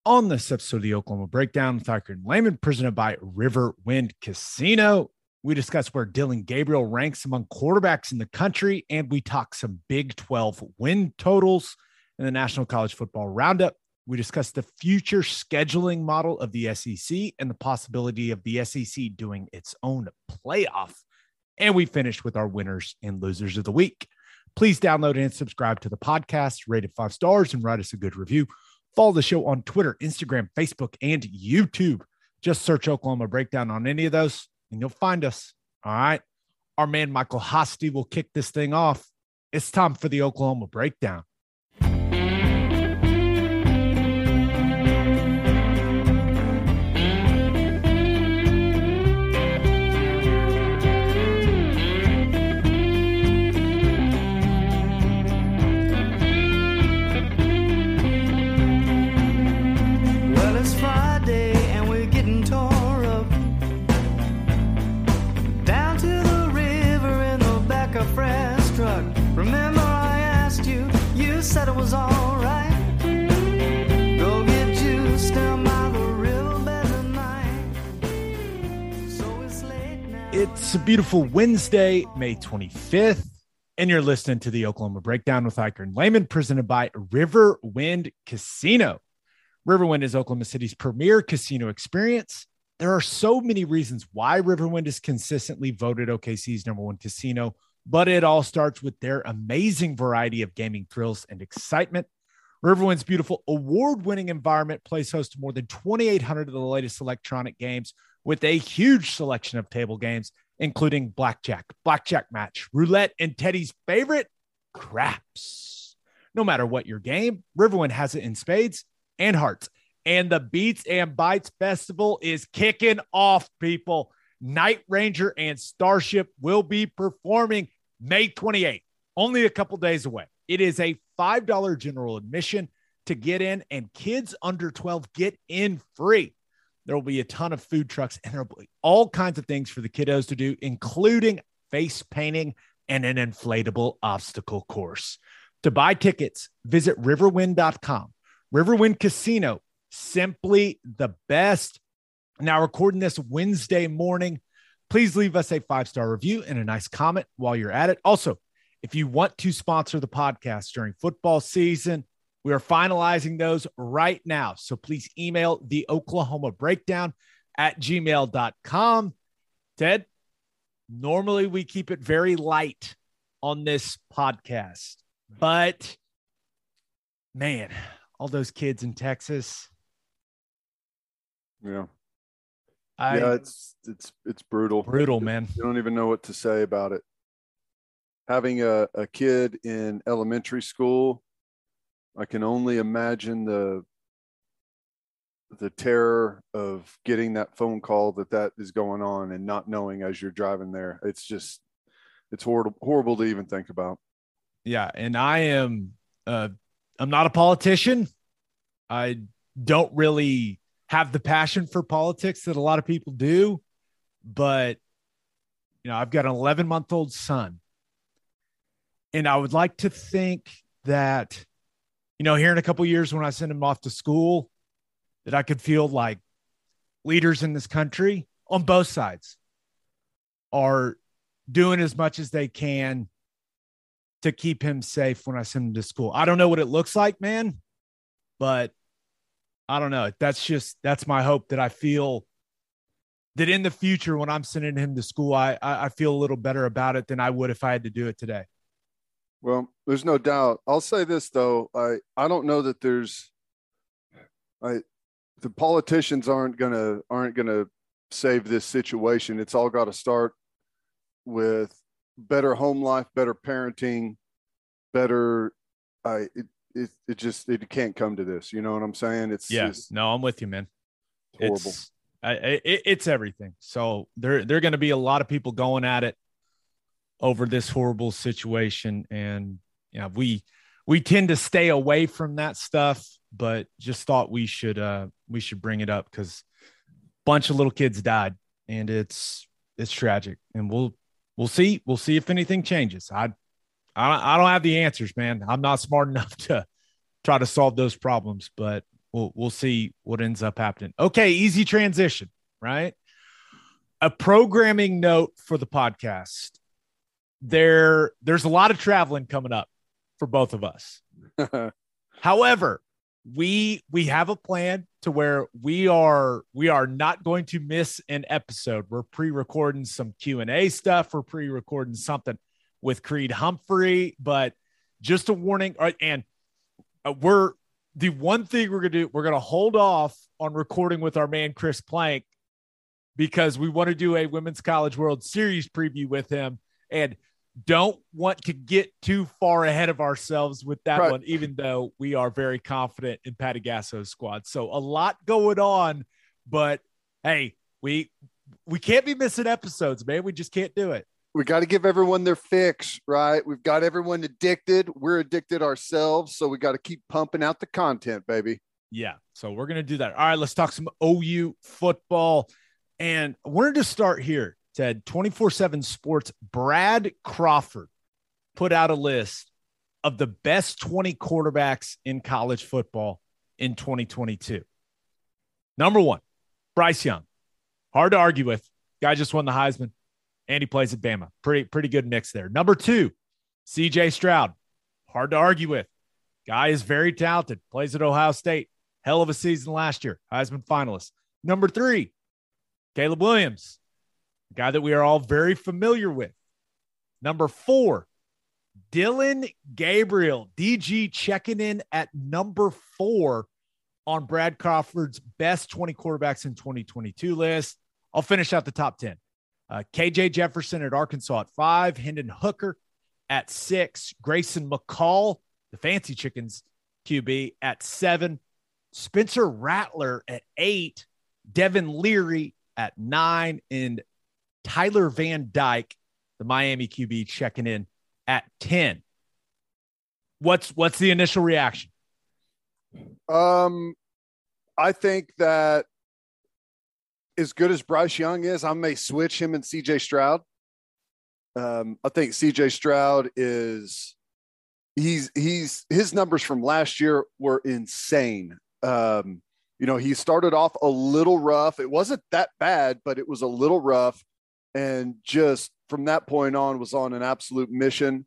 On this episode of the Oklahoma Breakdown with Iker and Lehman, presented by Riverwind Casino, we discuss where Dillon Gabriel ranks among quarterbacks in the country, and we talk some Big 12 win totals in the National College Football Roundup. We discuss the future scheduling model of the SEC and the possibility of the SEC doing its own playoff. And we finish with our winners and losers of the week. Please download and subscribe to the podcast, rate it 5 stars, and write us a good review. Follow the show on Twitter, Instagram, Facebook, and YouTube. Just search Oklahoma Breakdown on any of those, and you'll find us. All right. Our man, Michael Hosty, will kick this thing off. It's time for the Oklahoma Breakdown. Remember I asked you, you said it was all right. Go get juiced down by the riverbed tonight. So it's late now. It's a beautiful Wednesday, May 25th, and you're listening to the Oklahoma Breakdown with Iker and Lehman, presented by Riverwind Casino. Riverwind is Oklahoma City's premier casino experience. There are so many reasons why Riverwind is consistently voted OKC's #1 casino, but it all starts with their amazing variety of gaming thrills and excitement. Riverwind's beautiful award-winning environment plays host to more than 2,800 of the latest electronic games with a huge selection of table games, including blackjack, blackjack match, roulette, and Teddy's favorite, craps. No matter what your game, Riverwind has it in spades and hearts. And the Beats and Bites Festival is kicking off, people. Night Ranger and Starship will be performing May 28th, only a couple days away. It is a $5 general admission to get in, and kids under 12 get in free. There will be a ton of food trucks, and there will be all kinds of things for the kiddos to do, including face painting and an inflatable obstacle course. To buy tickets, visit riverwind.com. Riverwind Casino, simply the best. Now, recording this Wednesday morning, please leave us a 5-star review and a nice comment while you're at it. Also, if you want to sponsor the podcast during football season, we are finalizing those right now. So please email the Oklahoma Breakdown at gmail.com. Ted, normally we keep it very light on this podcast, but man, all those kids in Texas. Yeah. It's brutal. Brutal, man. You don't even know what to say about it. Having a kid in elementary school, I can only imagine the terror of getting that phone call that is going on and not knowing as you're driving there. It's horrible to even think about. Yeah, and I'm not a politician. I don't really have the passion for politics that a lot of people do, but I've got an 11-month-old son, and I would like to think that here in a couple of years when I send him off to school, that I could feel like leaders in this country on both sides are doing as much as they can to keep him safe when I send him to school. I don't know what it looks like, man, but I don't know. That's my hope, that I feel that in the future when I'm sending him to school, I feel a little better about it than I would if I had to do it today. Well, there's no doubt. I'll say this though. I don't know that the politicians aren't gonna save this situation. It's all got to start with better home life, better parenting, better. It can't come to this. You know what I'm saying? No, I'm with you, man. Horrible. It's everything. So there are going to be a lot of people going at it over this horrible situation. And we tend to stay away from that stuff, but just thought we should bring it up because a bunch of little kids died, and it's tragic. And we'll see if anything changes. I don't have the answers, man. I'm not smart enough to try to solve those problems, but We'll see what ends up happening. Okay, easy transition, right? A programming note for the podcast. There's a lot of traveling coming up for both of us. However, we have a plan to where we are not going to miss an episode. We're pre-recording some Q&A stuff. We're pre-recording something with Creed Humphrey, but just a warning. And the one thing we're going to do, we're going to hold off on recording with our man, Chris Plank, because we want to do a Women's College World Series preview with him and don't want to get too far ahead of ourselves with that one, even though we are very confident in Patty Gasso's squad. So a lot going on, but hey, we can't be missing episodes, man. We just can't do it. We got to give everyone their fix, right? We've got everyone addicted. We're addicted ourselves. So we got to keep pumping out the content, baby. Yeah. So we're going to do that. All right, let's talk some OU football. And I wanted to start here, Ted. 24/7 Sports, Brad Crawford put out a list of the best 20 quarterbacks in college football in 2022. Number 1, Bryce Young. Hard to argue with. Guy just won the Heisman, and he plays at Bama. Pretty good mix there. Number 2, CJ Stroud. Hard to argue with. Guy is very talented. Plays at Ohio State. Hell of a season last year. Heisman finalist. Number 3, Caleb Williams, a guy that we are all very familiar with. Number 4, Dylan Gabriel. DG checking in at number 4 on Brad Crawford's best 20 quarterbacks in 2022 list. I'll finish out the top 10. KJ Jefferson at Arkansas at 5, Hendon Hooker at 6, Grayson McCall, the Fancy Chickens QB, at 7, Spencer Rattler at 8, Devin Leary at 9, and Tyler Van Dyke, the Miami QB, checking in at 10. What's the initial reaction? I think that as good as Bryce Young is, I may switch him and CJ Stroud. I think CJ Stroud is his numbers from last year were insane. He started off a little rough. It wasn't that bad, but it was a little rough. And just from that point on was on an absolute mission.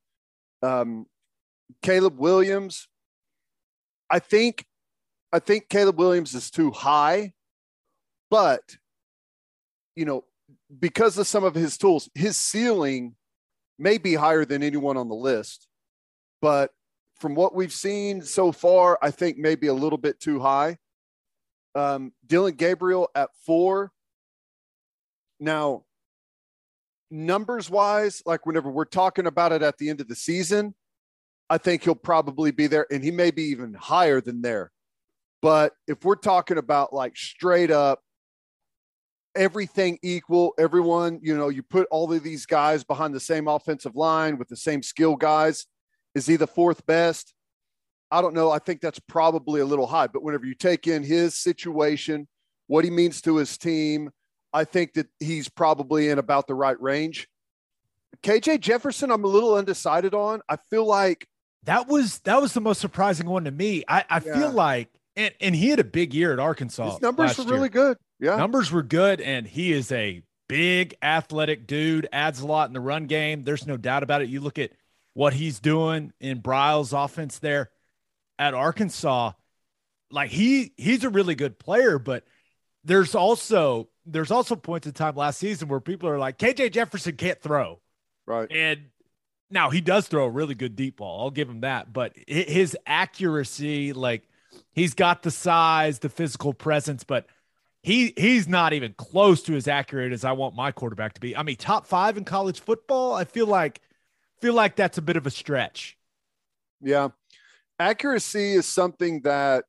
Caleb Williams, I think Caleb Williams is too high, but because of some of his tools, his ceiling may be higher than anyone on the list. But from what we've seen so far, I think maybe a little bit too high. Dylan Gabriel at 4. Now, numbers wise, like whenever we're talking about it at the end of the season, I think he'll probably be there, and he may be even higher than there. But if we're talking about like straight up everything equal, everyone, you put all of these guys behind the same offensive line with the same skill guys, is he the 4th best? I don't know. I think that's probably a little high, but whenever you take in his situation, what he means to his team, I think that he's probably in about the right range. KJ Jefferson, I'm a little undecided on. I feel like that was the most surprising one to me. I feel like, and he had a big year at Arkansas. His numbers were really good. Yeah. Numbers were good. And he is a big athletic dude, adds a lot in the run game. There's no doubt about it. You look at what he's doing in Briles' offense there at Arkansas, like he's a really good player, but there's also points in time last season where people are like, KJ Jefferson can't throw. Right. And now he does throw a really good deep ball. I'll give him that. But his accuracy, like he's got the size, the physical presence, but he's not even close to as accurate as I want my quarterback to be. I mean, top 5 in college football, I feel like that's a bit of a stretch. Yeah. Accuracy is something that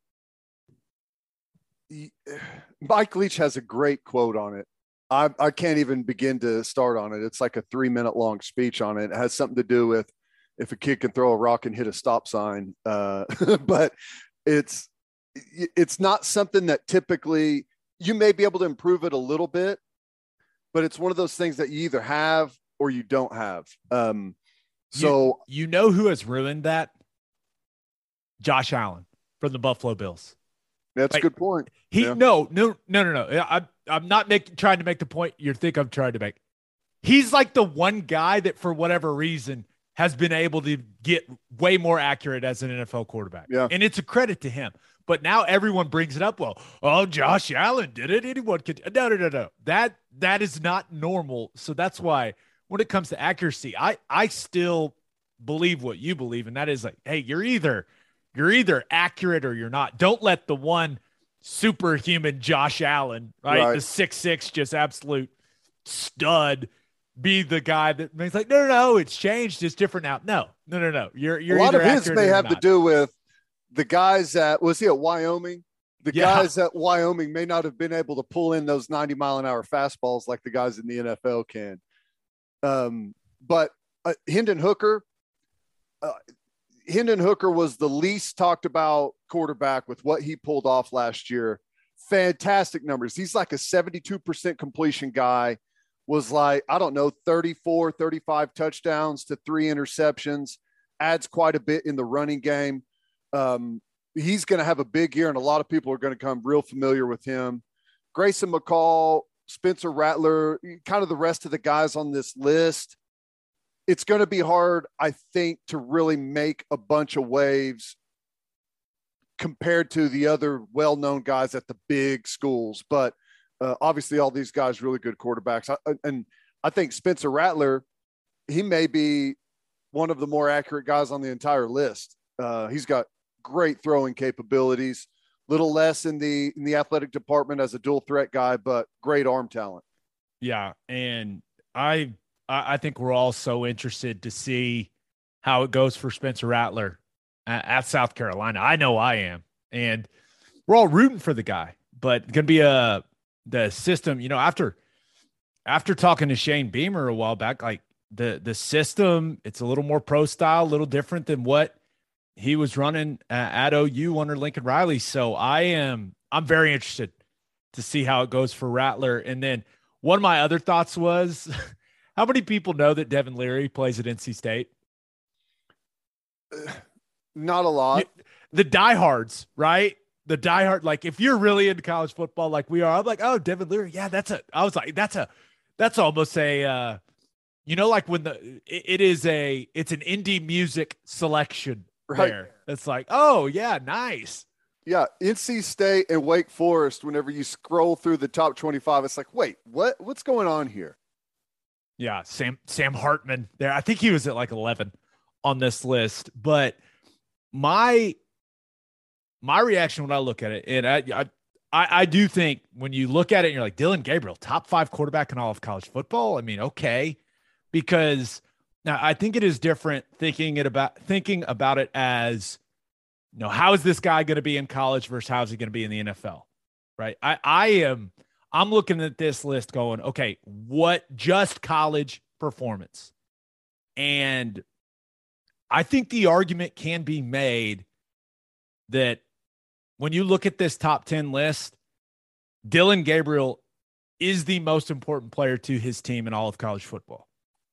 Mike Leach has a great quote on it. I can't even begin to start on it. It's like a 3-minute long speech on it. It has something to do with if a kid can throw a rock and hit a stop sign. But it's not something that typically you may be able to improve it a little bit, but it's one of those things that you either have or you don't have. So you know who has ruined that? Josh Allen from the Buffalo Bills. That's a good point. No. I'm not trying to make the point you think I'm trying to make. He's like the one guy that for whatever reason has been able to get way more accurate as an NFL quarterback. Yeah. And it's a credit to him. But now everyone brings it up. Well, Josh Allen did it. Anyone could. No. That is not normal. So that's why when it comes to accuracy, I still believe what you believe. And that is like, hey, you're either accurate or you're not. Don't let the one superhuman Josh Allen, right? The 6'6", just absolute stud, be the guy that makes like, no, it's changed. It's different now. No. You're a lot of his may have not. to do with the guys that was he at Wyoming? The guys at Wyoming may not have been able to pull in those 90-mile-an-hour fastballs like the guys in the NFL can. But Hendon Hooker was the least talked about quarterback with what he pulled off last year. Fantastic numbers. He's like a 72% completion guy, was like, 34, 35 touchdowns to 3 interceptions, adds quite a bit in the running game. He's going to have a big year, and a lot of people are going to come real familiar with him. Grayson McCall, Spencer Rattler, kind of the rest of the guys on this list. It's going to be hard, I think, to really make a bunch of waves compared to the other well-known guys at the big schools. But obviously all these guys really good quarterbacks. And I think Spencer Rattler, he may be one of the more accurate guys on the entire list. He's got great throwing capabilities, little less in the athletic department as a dual threat guy, but great arm talent. Yeah. And I think we're all so interested to see how it goes for Spencer Rattler at South Carolina. I know I am. And we're all rooting for the guy, but going to be the system, after talking to Shane Beamer a while back, like the system, it's a little more pro style, a little different than what he was running at OU under Lincoln Riley. So I'm very interested to see how it goes for Rattler. And then one of my other thoughts was, how many people know that Devin Leary plays at NC State? Not a lot. The diehards, right? The diehard, like if you're really into college football, like we are, I'm like, oh, Devin Leary. Yeah, that's almost a, like when it's an indie music selection right there. It's like, oh yeah, nice. Yeah. NC State and Wake Forest, whenever you scroll through the top 25, it's like, wait, what's going on here? Yeah. Sam Hartman there. I think he was at like 11 on this list, but my reaction when I look at it, and I do think when you look at it and you're like, Dylan Gabriel, top 5 quarterback in all of college football. I mean, okay. Because now I think it is different thinking about it as, how is this guy going to be in college versus how is he going to be in the NFL? Right. I'm looking at this list going, okay, what just college performance? And I think the argument can be made that when you look at this top 10 list, Dylan Gabriel is the most important player to his team in all of college football.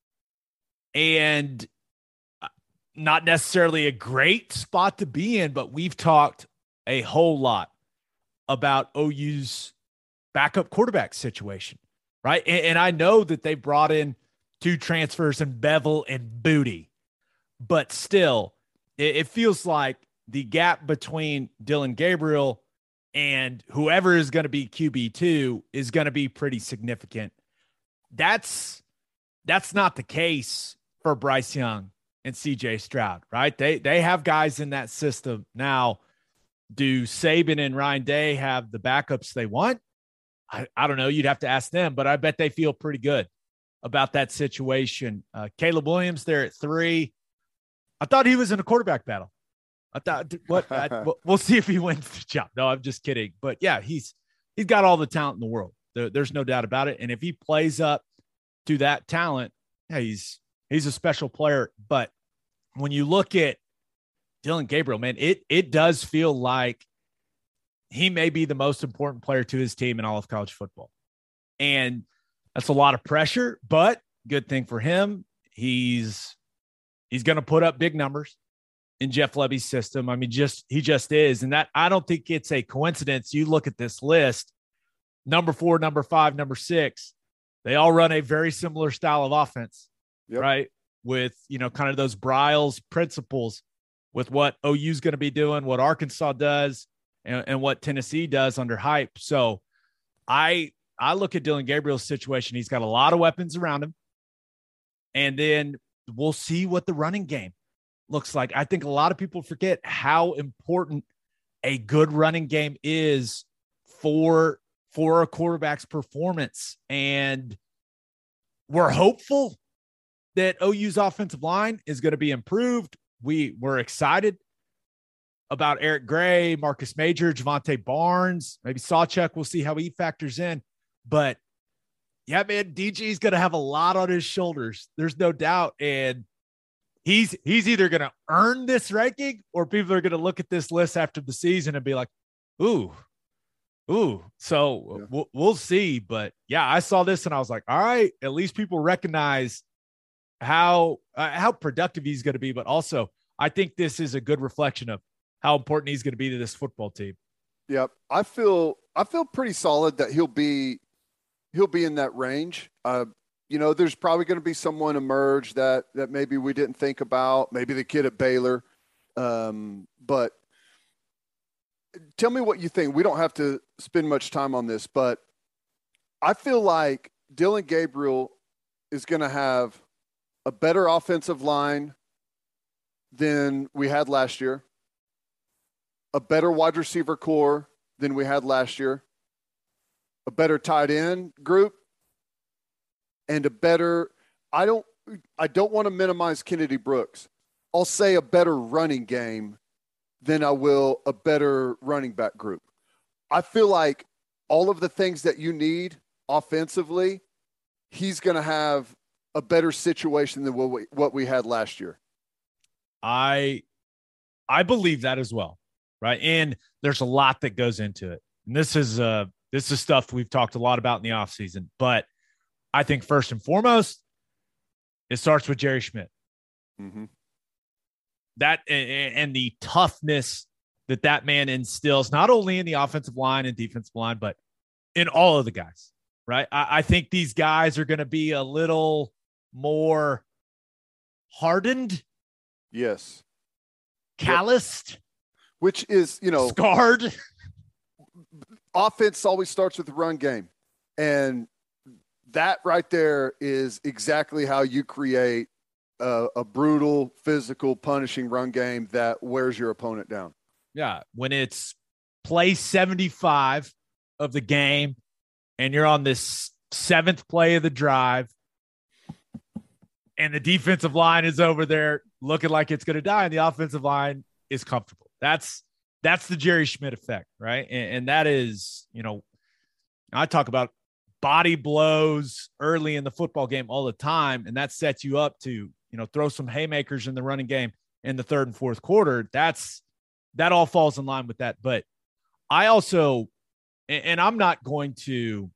And not necessarily a great spot to be in, but we've talked a whole lot about OU's backup quarterback situation, right? And I know that they brought in 2 transfers in Bevel and Booty, but still, it feels like the gap between Dylan Gabriel and whoever is going to be QB2 is going to be pretty significant. That's not the case for Bryce Young and CJ Stroud, right? They have guys in that system. Now, do Saban and Ryan Day have the backups they want? I don't know. You'd have to ask them, but I bet they feel pretty good about that situation. Caleb Williams there at 3. I thought he was in a quarterback battle. I thought, we'll see if he wins the job. No, I'm just kidding. But yeah, he's got all the talent in the world. There's no doubt about it. And if he plays up to that talent, yeah, he's a special player. But when you look at Dylan Gabriel, man, it does feel like he may be the most important player to his team in all of college football. And that's a lot of pressure, but good thing for him. He's going to put up big numbers. in Jeff Lebby's system. I mean, he just is. And that, I don't think it's a coincidence. You look at this list, number 4, number 5, number 6, they all run a very similar style of offense, right? With, kind of those Briles principles with what OU is going to be doing, what Arkansas does, and what Tennessee does under hype. So I look at Dillon Gabriel's situation. He's got a lot of weapons around him. And then we'll see what the running game looks like. I think a lot of people forget how important a good running game is for a quarterback's performance. And we're hopeful that OU's offensive line is going to be improved. We're excited about Eric Gray, Marcus Major, Javante Barnes, maybe Sawchuk. We'll see how he factors in. But yeah, man, DG's going to have a lot on his shoulders. There's no doubt. And he's either going to earn this ranking, or people are going to look at this list after the season and be like, ooh. So we'll see. But yeah, I saw this and I was like, all right, at least people recognize how productive he's going to be. But also, I think this is a good reflection of how important he's going to be to this football team. Yep. I feel pretty solid that he'll be in that range. There's probably going to be someone emerge that maybe we didn't think about, maybe the kid at Baylor. But tell me what you think. We don't have to spend much time on this, but I feel like Dillon Gabriel is going to have a better offensive line than we had last year, a better wide receiver core than we had last year, a better tight end group, and a better – I don't want to minimize Kennedy Brooks. I'll say a better running game than I will a better running back group. I feel like all of the things that you need offensively, he's going to have a better situation than what we had last year. I believe that as well, right? And there's a lot that goes into it. And this is stuff we've talked a lot about in the offseason. But I think first and foremost, it starts with Jerry Schmidt. Mm-hmm. That and the toughness that man instills, not only in the offensive line and defensive line, but in all of the guys, right? I think these guys are going to be a little more hardened. Yes. Calloused. Which is, scarred. Offense always starts with the run game. And that right there is exactly how you create a brutal, physical, punishing run game that wears your opponent down. Yeah. When it's play 75 of the game and you're on this 7th play of the drive and the defensive line is over there looking like it's going to die and the offensive line is comfortable. That's the Jerry Schmidt effect, right? And that is, I talk about body blows early in the football game all the time, and that sets you up to, throw some haymakers in the running game in the 3rd and 4th quarter. That all falls in line with that. But I also, and I'm not going to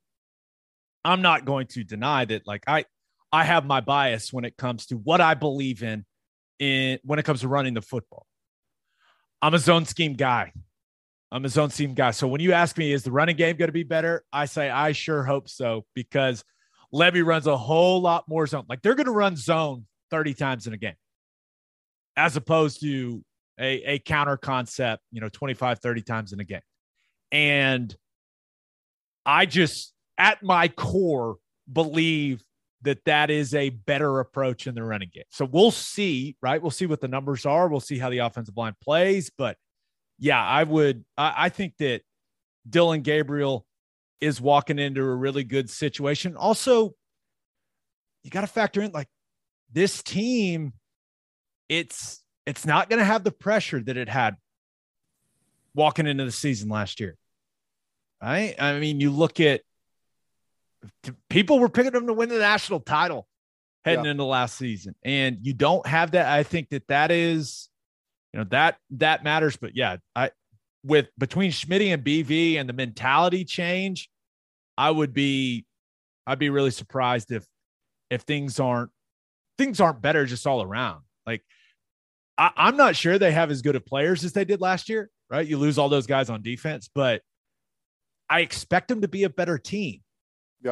deny that, like, I have my bias when it comes to what I believe in when it comes to running the football. I'm a zone scheme guy. So when you ask me, is the running game going to be better? I say, I sure hope so, because Lebby runs a whole lot more zone. Like, they're going to run zone 30 times in a game, as opposed to a counter concept, 25, 30 times in a game. And I just, at my core, believe that is a better approach in the running game. So we'll see, right? We'll see what the numbers are. We'll see how the offensive line plays. But yeah, I think that Dillon Gabriel is walking into a really good situation. Also, you got to factor in, like, this team, it's not going to have the pressure that it had walking into the season last year. Right? I mean, you look at, people were picking them to win the national title heading into last season, and you don't have that. I think that is, that matters. But yeah, between Schmidt and BV and the mentality change, I'd be really surprised if things aren't better just all around. Like, I'm not sure they have as good of players as they did last year, right? You lose all those guys on defense, but I expect them to be a better team. Yeah.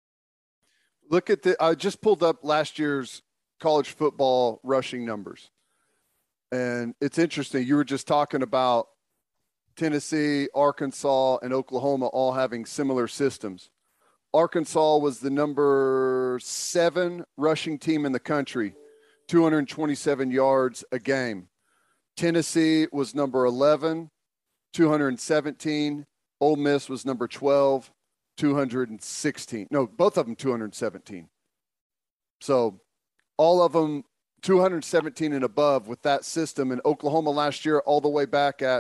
Look at I just pulled up last year's college football rushing numbers. And it's interesting. You were just talking about Tennessee, Arkansas, and Oklahoma all having similar systems. Arkansas was the number 7 rushing team in the country, 227 yards a game. Tennessee was number 11, 217. Ole Miss was number 12, 216. No, both of them 217. So all of them 217 and above with that system. And Oklahoma last year all the way back at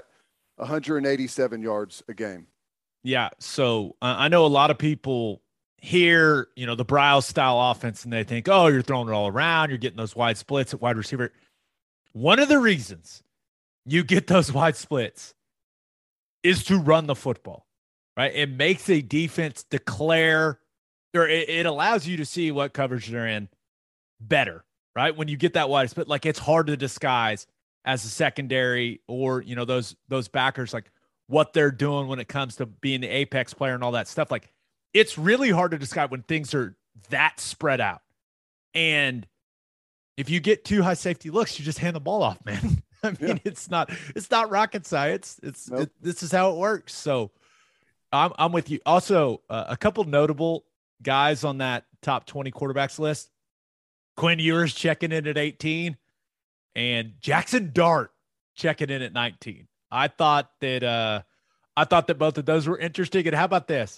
187 yards a game. Yeah. So I know a lot of people hear, the Briles style offense and they think, oh, you're throwing it all around. You're getting those wide splits at wide receiver. One of the reasons you get those wide splits is to run the football, right? It makes a defense declare, or it allows you to see what coverage they're in better, right? When you get that wide split, like it's hard to disguise as a secondary or, those backers, like what they're doing when it comes to being the apex player and all that stuff. Like it's really hard to describe when things are that spread out. And if you get too high safety looks, you just hand the ball off, man. I mean, it's not rocket science. This is how it works. So I'm with you. Also, a couple notable guys on that top 20 quarterbacks list. Quinn Ewers checking in at 18 and Jackson Dart checking in at 19. I thought that both of those were interesting. And how about this?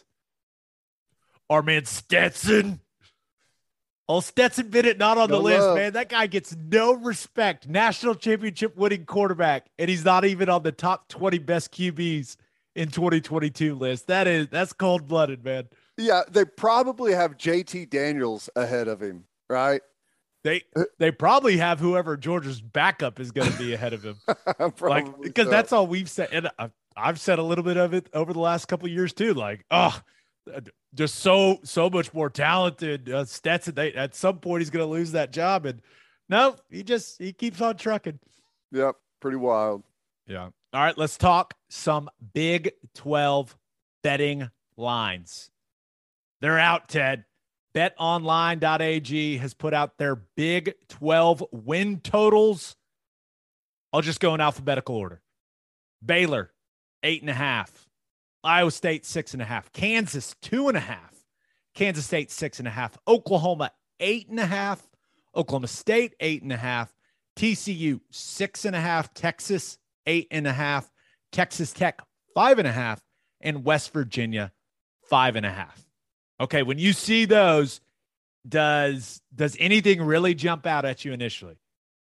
Our man Stetson. Oh, Stetson Bennett not on the list, man. That guy gets no respect. National championship winning quarterback, and he's not even on the top 20 best QBs in 2022 list. That's cold-blooded, man. Yeah, they probably have JT Daniels ahead of him, right? They probably have whoever Georgia's backup is going to be ahead of him. Because that's all we've said. And I've said a little bit of it over the last couple of years too. Like, just so much more talented. Stetson, at some point he's going to lose that job. And no, he keeps on trucking. Yep. Pretty wild. Yeah. All right. Let's talk some Big 12 betting lines. They're out, Ted. BetOnline.ag has put out their Big 12 win totals. I'll just go in alphabetical order. Baylor, 8.5. Iowa State, 6.5. Kansas, 2.5. Kansas State, 6.5. Oklahoma, 8.5. Oklahoma State, 8.5. TCU, 6.5. Texas, 8.5. Texas Tech, 5.5. And West Virginia, 5.5. Okay, when you see those, does anything really jump out at you initially?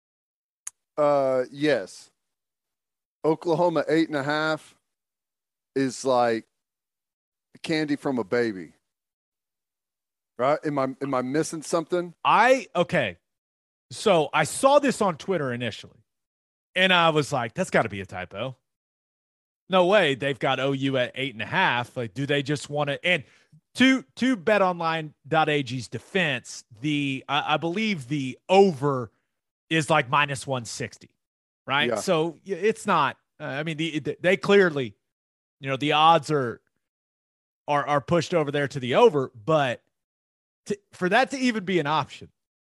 Yes. Oklahoma 8.5 is like candy from a baby. Right? Am I missing something? Okay. So I saw this on Twitter initially, and I was like, that's got to be a typo. No way. They've got OU at 8.5. Like, do they just want to? And to BetOnline.ag's defense, I believe the over is like minus 160, right? Yeah. So it's not. I mean, they clearly, the odds are pushed over there to the over, but for that to even be an option,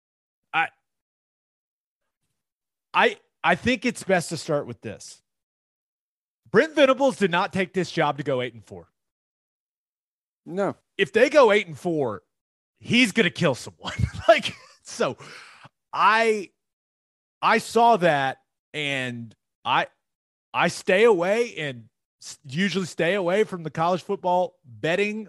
I think it's best to start with this. Brent Venables did not take this job to go 8-4. No. If they go 8-4, he's going to kill someone. So I saw that, and I stay away and usually stay away from the college football betting.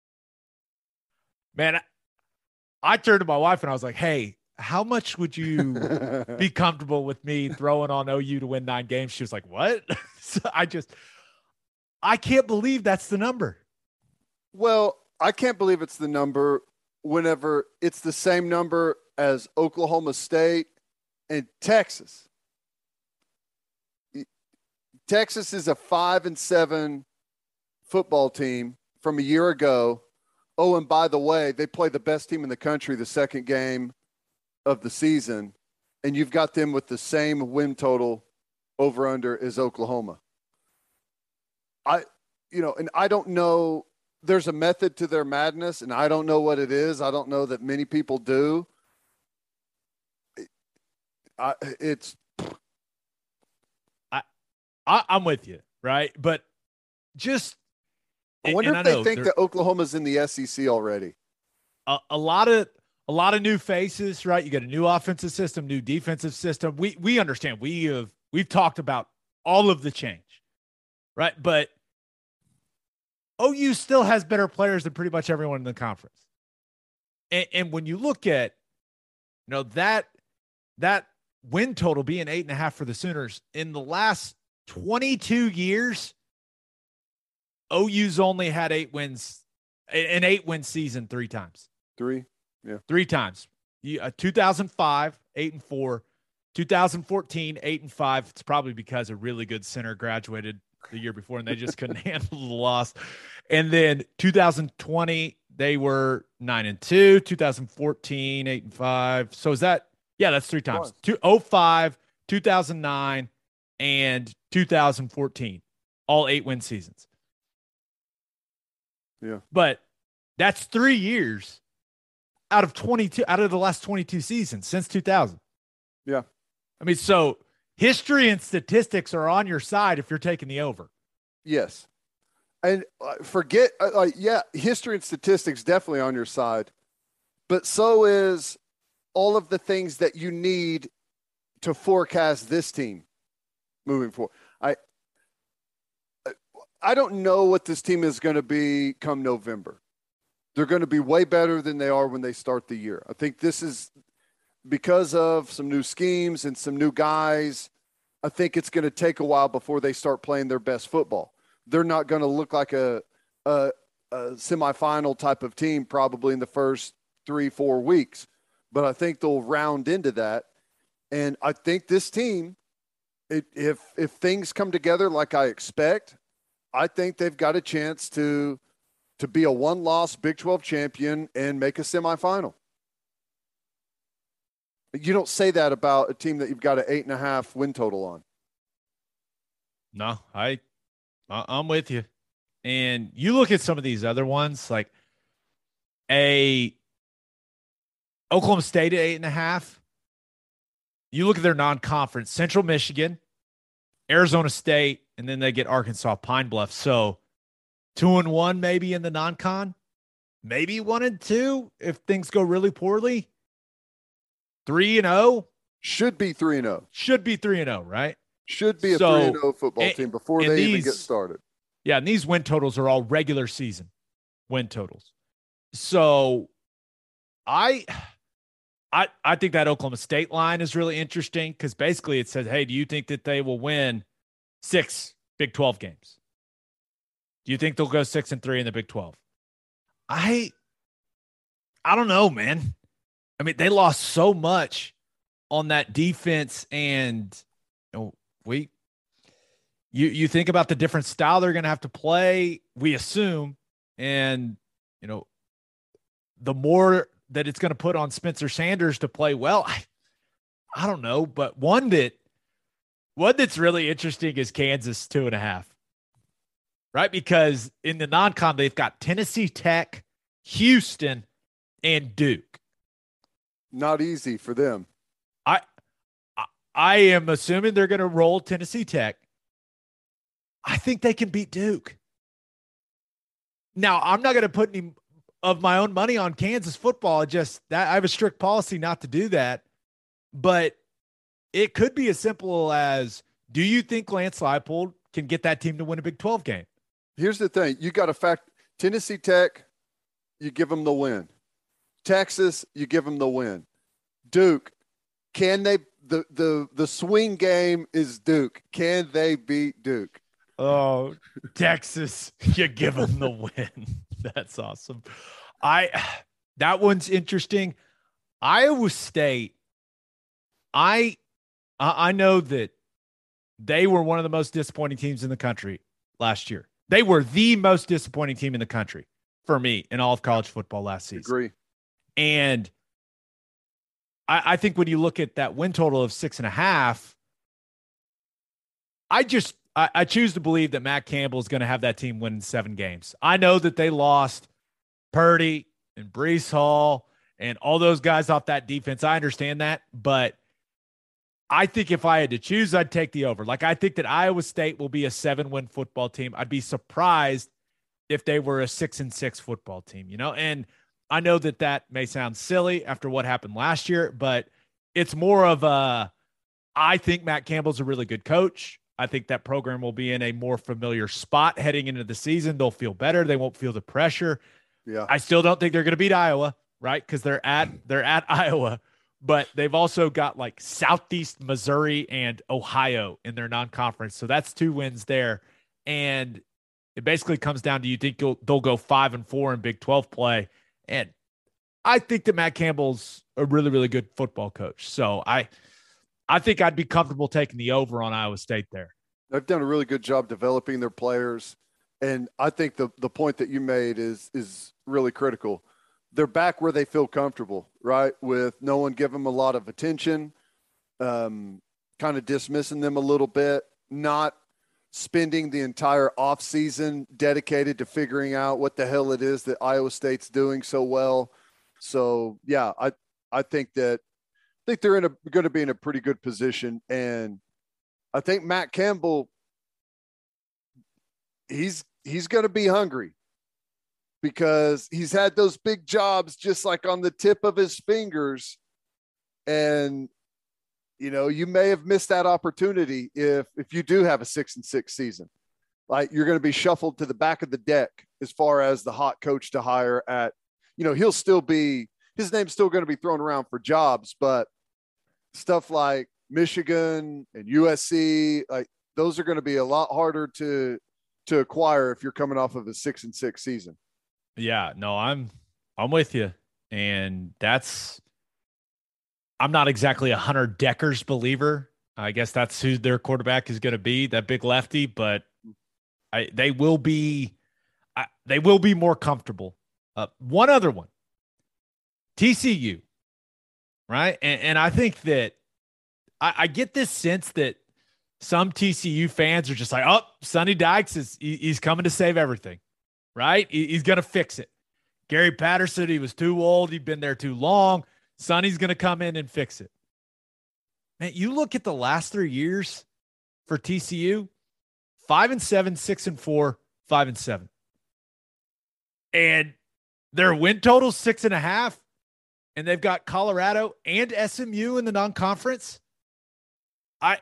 Man, I turned to my wife and I was like, hey, how much would you be comfortable with me throwing on OU to win 9 games? She was like, what? So I can't believe that's the number. Well, I can't believe it's the number whenever it's the same number as Oklahoma State and Texas. Texas is a 5-7 football team from a year ago. Oh, and by the way, they play the best team in the country the second game of the season, and you've got them with the same win total over under as Oklahoma. And I don't know. There's a method to their madness, and I don't know what it is. I don't know that many people do. I'm with you, right? But just I wonder if they think that Oklahoma's in the SEC already. A lot of new faces, right? You got a new offensive system, new defensive system. We understand. We've talked about all of the change, right? But OU still has better players than pretty much everyone in the conference. And when you look at, that win total being 8.5 for the Sooners in the last 22 years, OU's only had 8 wins, an 8-win season 3 times. 3, yeah, 3 times. 2005, 8-4. 2014, 8-5. It's probably because a really good center graduated the year before and they just couldn't handle the loss. And then 2020, they were 9-2. 2014, 8-5. So is that? Yeah, that's 3 times. 2005, 2009, and 2014, all 8-win seasons. Yeah, but that's 3 years out of the last 22 seasons since 2000. Yeah, I mean, so history and statistics are on your side if you're taking the over. Yes, and history and statistics definitely on your side, but so is all of the things that you need to forecast this team moving forward. I don't know what this team is going to be come November. They're going to be way better than they are when they start the year. I think this is because of some new schemes and some new guys. I think it's going to take a while before they start playing their best football. They're not going to look like a semifinal type of team probably in the first 3-4 weeks, but I think they'll round into that. And I think this team, if things come together like I expect, I think they've got a chance to be a one-loss Big 12 champion and make a semifinal. You don't say that about a team that you've got an 8.5 win total on. No, I'm with you. And you look at some of these other ones, like Oklahoma State at 8.5. You look at their non-conference, Central Michigan, Arizona State, and then they get Arkansas Pine Bluff. So 2-1 maybe in the non-con, maybe 1-2 if things go really poorly. 3-0 should be 3-0. Should be 3-0, right? Should be a 3-0 football team before they even get started. Yeah, and these win totals are all regular season win totals. So I think that Oklahoma State line is really interesting because basically it says, hey, do you think that they will win 6 Big 12 games? Do you think they'll go 6-3 in the Big 12? I don't know, man. I mean, they lost so much on that defense, and you think about the different style they're going to have to play, we assume, and the more that it's going to put on Spencer Sanders to play well, I don't know, but one that's really interesting is Kansas 2.5, right? Because in the non-con, they've got Tennessee Tech, Houston, and Duke. Not easy for them. I am assuming they're going to roll Tennessee Tech. I think they can beat Duke. Now, I'm not going to put any of my own money on Kansas football. I have a strict policy not to do that. But it could be as simple as, do you think Lance Leipold can get that team to win a Big 12 game? Here's the thing. You got to Tennessee Tech, you give them the win. Texas, you give them the win. Duke, can they the swing game is Duke. Can they beat Duke? Oh, Texas, you give them the win. That's awesome. That one's interesting. Iowa State, I know that they were one of the most disappointing teams in the country last year. They were the most disappointing team in the country for me in all of college football last season. Agree. And I think when you look at that win total of 6.5, I choose to believe that Matt Campbell is going to have that team win 7 games. I know that they lost Purdy and Brees Hall and all those guys off that defense. I understand that, but I think if I had to choose, I'd take the over. Like, I think that Iowa State will be a 7-win football team. I'd be surprised if they were a 6-6 football team, and I know that that may sound silly after what happened last year, but it's more of I think Matt Campbell's a really good coach. I think that program will be in a more familiar spot heading into the season. They'll feel better. They won't feel the pressure. Yeah. I still don't think they're going to beat Iowa, right? Because they're at Iowa, but they've also got like Southeast Missouri and Ohio in their non-conference. So that's 2 wins there. And it basically comes down to, you think they'll go 5-4 in Big 12 play. And I think that Matt Campbell's a really, really good football coach. So I think I'd be comfortable taking the over on Iowa State there. They've done a really good job developing their players. And I think the point that you made is really critical. They're back where they feel comfortable, right? With no one giving them a lot of attention, kind of dismissing them a little bit, not spending the entire offseason dedicated to figuring out what the hell it is that Iowa State's doing so well. So, yeah, I think they're going to be in a pretty good position. And I think Matt Campbell, he's going to be hungry because he's had those big jobs just like on the tip of his fingers. And, you may have missed that opportunity if you do have a 6-6 season. Like, you're going to be shuffled to the back of the deck as far as the hot coach to hire at, he'll still be, his name's still going to be thrown around for jobs, but stuff like Michigan and USC, like those are going to be a lot harder to acquire if you're coming off of a 6-6 season. Yeah, no, I'm with you. And I'm not exactly a Hunter Deckers believer. I guess that's who their quarterback is going to be, that big lefty, but they will be more comfortable. One other one, TCU, right? And I think that I get this sense that some TCU fans are just like, oh, Sonny Dykes he's coming to save everything, right? He's going to fix it. Gary Patterson, he was too old. He'd been there too long. Sonny's going to come in and fix it. Man, you look at the last 3 years for TCU, 5-7, 6-4, 5-7. And their win total 6.5. And they've got Colorado and SMU in the non-conference. I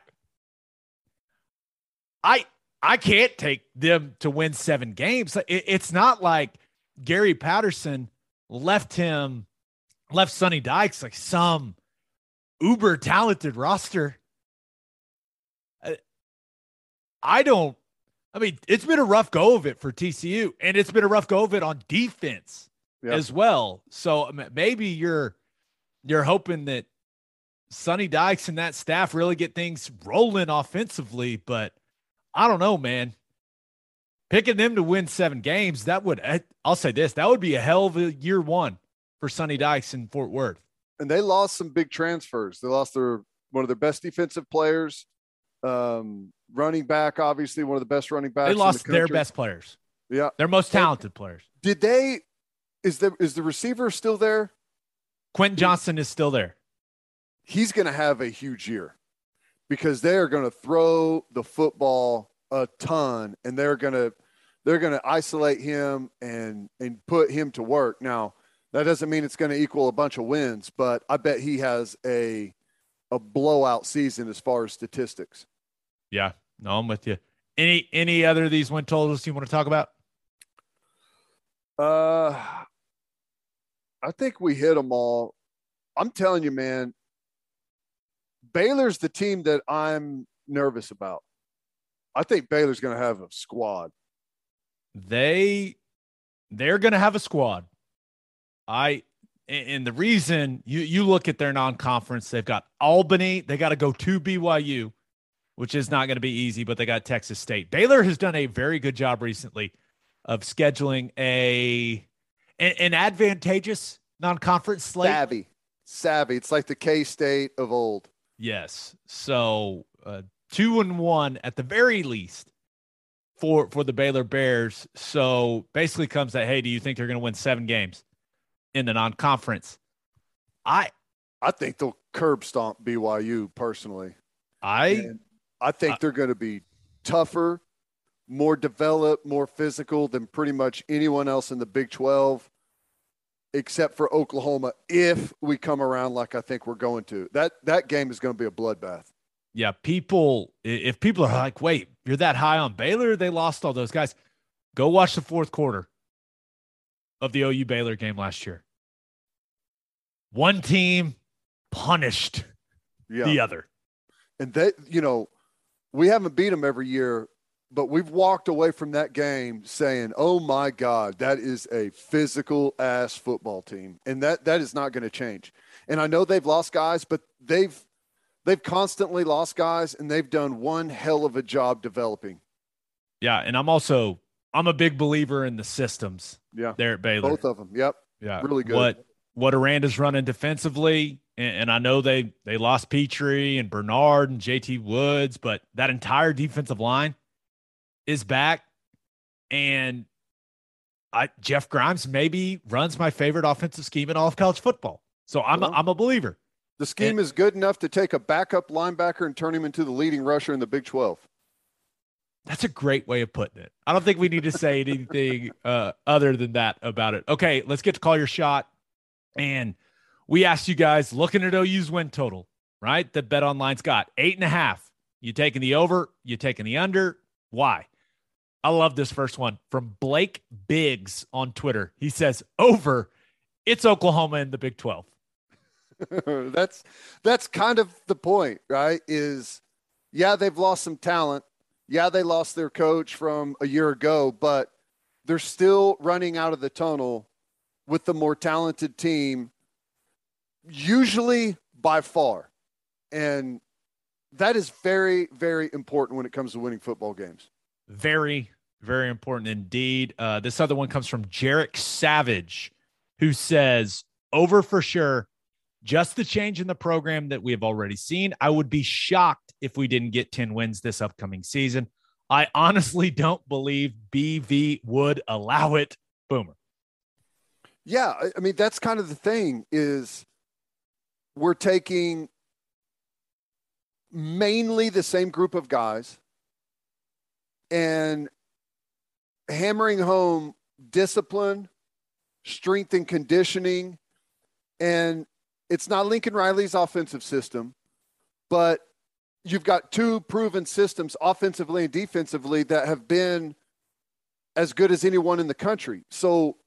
can't take them to win 7 games. It's not like Gary Patterson left Sonny Dykes like some uber talented roster. It's been a rough go of it for TCU, and it's been a rough go of it on defense as well. So maybe you're hoping that Sonny Dykes and that staff really get things rolling offensively, but I don't know, man. Picking them to win 7 games, I'll say this, that would be a hell of a year one for Sonny Dykes in Fort Worth. And they lost some big transfers. They lost one of their best defensive players, running back, obviously one of the best running backs. They lost their best players. Yeah. Their most talented players. Is the receiver still there? Quentin Johnson is still there. He's going to have a huge year because they're going to throw the football a ton, and they're going to isolate him and put him to work. Now, that doesn't mean it's going to equal a bunch of wins, but I bet he has a blowout season as far as statistics. Yeah, no, I'm with you. Any other of these win totals you want to talk about? I think we hit them all. I'm telling you, man, Baylor's the team that I'm nervous about. I think Baylor's going to have a squad. They're going to have a squad. And the reason you look at their non-conference, they've got Albany, they got to go to BYU, which is not going to be easy, but they got Texas State. Baylor has done a very good job recently of scheduling an advantageous non-conference slate. Savvy. savvy. It's like the K-State of old. Yes. So 2-1 at the very least for the Baylor Bears. So basically comes that, hey, do you think they're going to win 7 games in the non-conference? I think they'll curb stomp BYU personally. And I think they're going to be tougher, more developed, more physical than pretty much anyone else in the Big 12, except for Oklahoma, if we come around like I think we're going to. That game is going to be a bloodbath. Yeah, if people are like, wait, you're that high on Baylor? They lost all those guys. Go watch the fourth quarter of the OU Baylor game last year. One team punished the other. And we haven't beat them every year, but we've walked away from that game saying, oh my God, that is a physical ass football team. And that is not going to change. And I know they've lost guys, but they've constantly lost guys, and they've done one hell of a job developing. Yeah. And I'm a big believer in the systems there at Baylor. Both of them. Yep. Yeah. Really good. What Aranda's running defensively, and I know they lost Petrie and Bernard and JT Woods, but that entire defensive line is back. And Jeff Grimes maybe runs my favorite offensive scheme in all of college football. So I'm a believer. The scheme is good enough to take a backup linebacker and turn him into the leading rusher in the Big 12. That's a great way of putting it. I don't think we need to say anything other than that about it. Okay, let's get to call your shot. And we asked you guys, looking at OU's win total, right? That BetOnline's got 8.5. You taking the over? You taking the under? Why? I love this first one from Blake Biggs on Twitter. He says, over, it's Oklahoma in the Big 12. That's kind of the point, right? They've lost some talent. Yeah, they lost their coach from a year ago, but they're still running out of the tunnel with the more talented team, usually by far. And that is very, very important when it comes to winning football games. Very, very important indeed. This other one comes from Jarek Savage, who says, over for sure. Just the change in the program that we have already seen. I would be shocked if we didn't get 10 wins this upcoming season. I honestly don't believe BV would allow it. Boomer. Yeah, I mean, that's kind of the thing is we're taking mainly the same group of guys and hammering home discipline, strength and conditioning, and it's not Lincoln Riley's offensive system, but you've got 2 proven systems offensively and defensively that have been as good as anyone in the country. So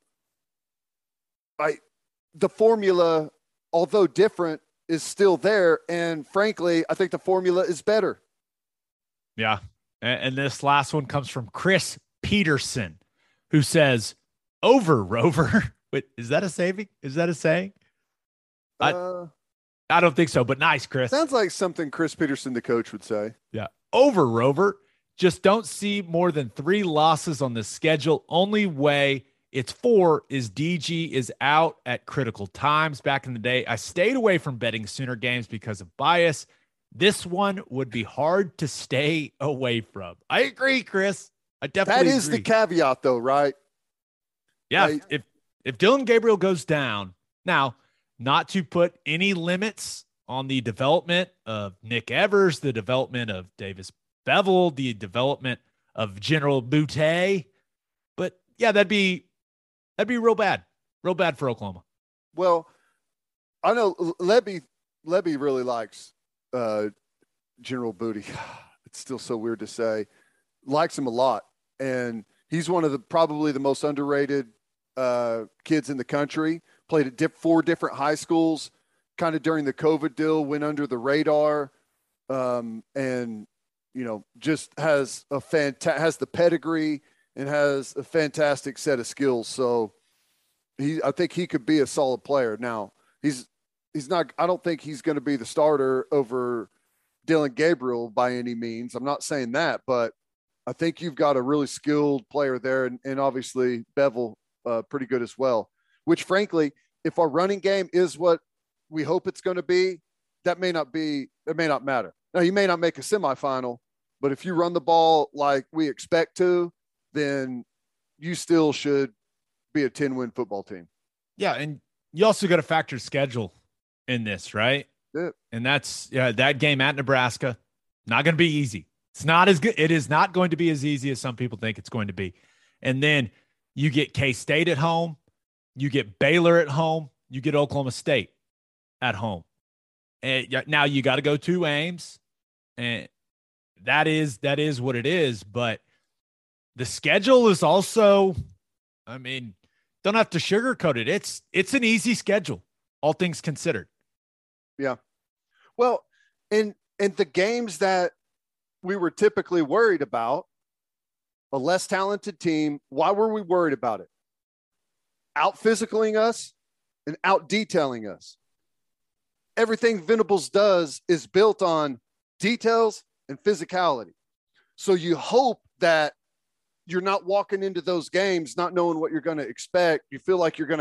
the formula, although different, is still there. And frankly, I think the formula is better. Yeah. And this last one comes from Chris Peterson, who says, over, Rover. Wait, is that a saving? Is that a saying? I don't think so, but nice, Chris. Sounds like something Chris Peterson, the coach, would say. Yeah. Over, Rover. Just don't see more than 3 losses on the schedule. Only way it's 4 is DG is out at critical times. Back in the day, I stayed away from betting Sooner games because of bias. This one would be hard to stay away from. I agree, Chris. I definitely agree. That is the caveat, though, right? Yeah. If Dylan Gabriel goes down, now, not to put any limits on the development of Nick Evers, the development of Davis Bevel, the development of General Butte. But yeah, that'd be real bad for Oklahoma. Well, I know Lebby really likes General Booty. It's still so weird to say. Likes him a lot, and he's one of the probably the most underrated kids in the country. Played at 4 different high schools, kind of during the COVID deal, went under the radar, and just has the pedigree and has a fantastic set of skills. So I think he could be a solid player. Now he's not. I don't think he's going to be the starter over Dylan Gabriel by any means. I'm not saying that, but I think you've got a really skilled player there, and obviously Bevel pretty good as well. Which, frankly, if our running game is what we hope it's going to be, it may not matter. Now, you may not make a semifinal, but if you run the ball like we expect to, then you still should be a 10-win football team. Yeah, and you also got to factor schedule in this, right? Yeah. And that's that game at Nebraska, not going to be easy. It's not as good. It is not going to be as easy as some people think it's going to be. And then you get K-State at home, you get Baylor at home, you get Oklahoma State at home. And now you got to go to Ames, and that is what it is. But the schedule is also, I mean, don't have to sugarcoat it. It's an easy schedule, all things considered. Yeah. Well, and the games that we were typically worried about, a less talented team, why were we worried about it? Out physicaling us and out detailing us. Everything Venables does is built on details and physicality. So you hope that you're not walking into those games not knowing what you're going to expect. You feel like you're going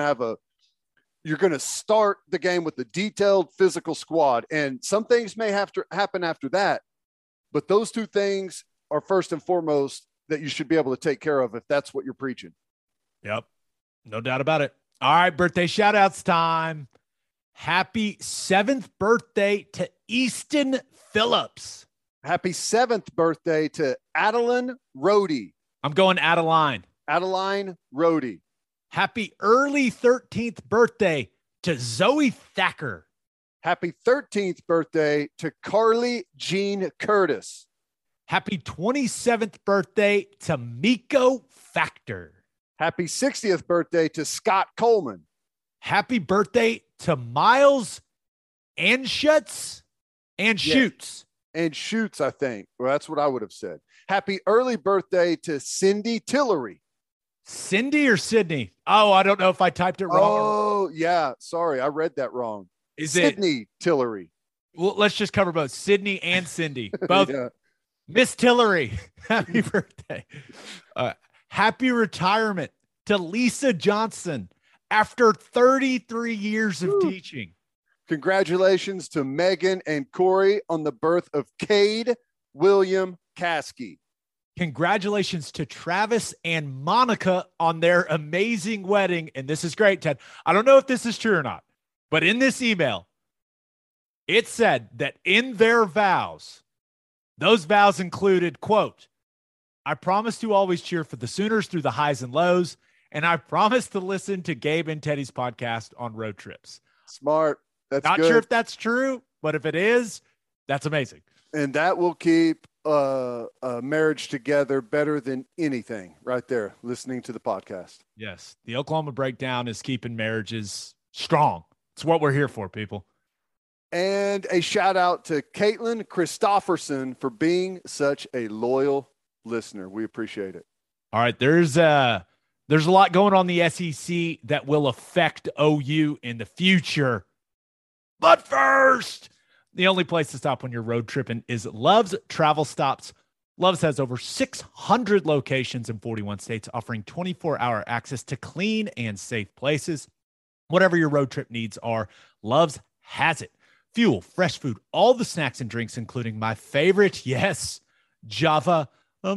to start the game with a detailed physical squad. And some things may have to happen after that, but those two things are first and foremost that you should be able to take care of if that's what you're preaching. Yep. No doubt about it. All right, birthday shout outs time. Happy 7th birthday to Easton Phillips. Happy 7th birthday to Adeline Rohde. I'm going Adeline. Adeline Rohde. Happy early 13th birthday to Zoe Thacker. Happy 13th birthday to Carly Jean Curtis. Happy 27th birthday to Miko Factor. Happy 60th birthday to Scott Coleman. Happy birthday to Miles Anschutz and Shoots. And Shoots, I think. Well, that's what I would have said. Happy early birthday to Cindy Tillery. Cindy or Sydney? Oh, I don't know if I typed it wrong. Oh, yeah. Sorry, I read that wrong. Is Sydney Tillery. Well, let's just cover both Sydney and Cindy. Both. Yeah. Miss Tillery, happy birthday. Happy retirement to Lisa Johnson after 33 years of teaching. Congratulations to Megan and Corey on the birth of Cade William Caskey. Congratulations to Travis and Monica on their amazing wedding. And this is great, Ted. I don't know if this is true or not, but in this email, it said that in their vows, those vows included, quote, I promise to always cheer for the Sooners through the highs and lows, and I promise to listen to Gabe and Teddy's podcast on road trips. Smart. That's not good. Sure if that's true, but if it is, that's amazing. And that will keep a marriage together better than anything right there, listening to the podcast. Yes. The Oklahoma Breakdown is keeping marriages strong. It's what we're here for, people. And a shout out to Caitlin Christofferson for being such a loyal listener. We appreciate it. All right. There's a lot going on in the SEC that will affect OU in the future. But first, the only place to stop when you're road tripping is Love's Travel Stops. Love's has over 600 locations in 41 states, offering 24-hour access to clean and safe places. Whatever your road trip needs are, Love's has it. Fuel, fresh food, all the snacks and drinks, including my favorite, yes, Java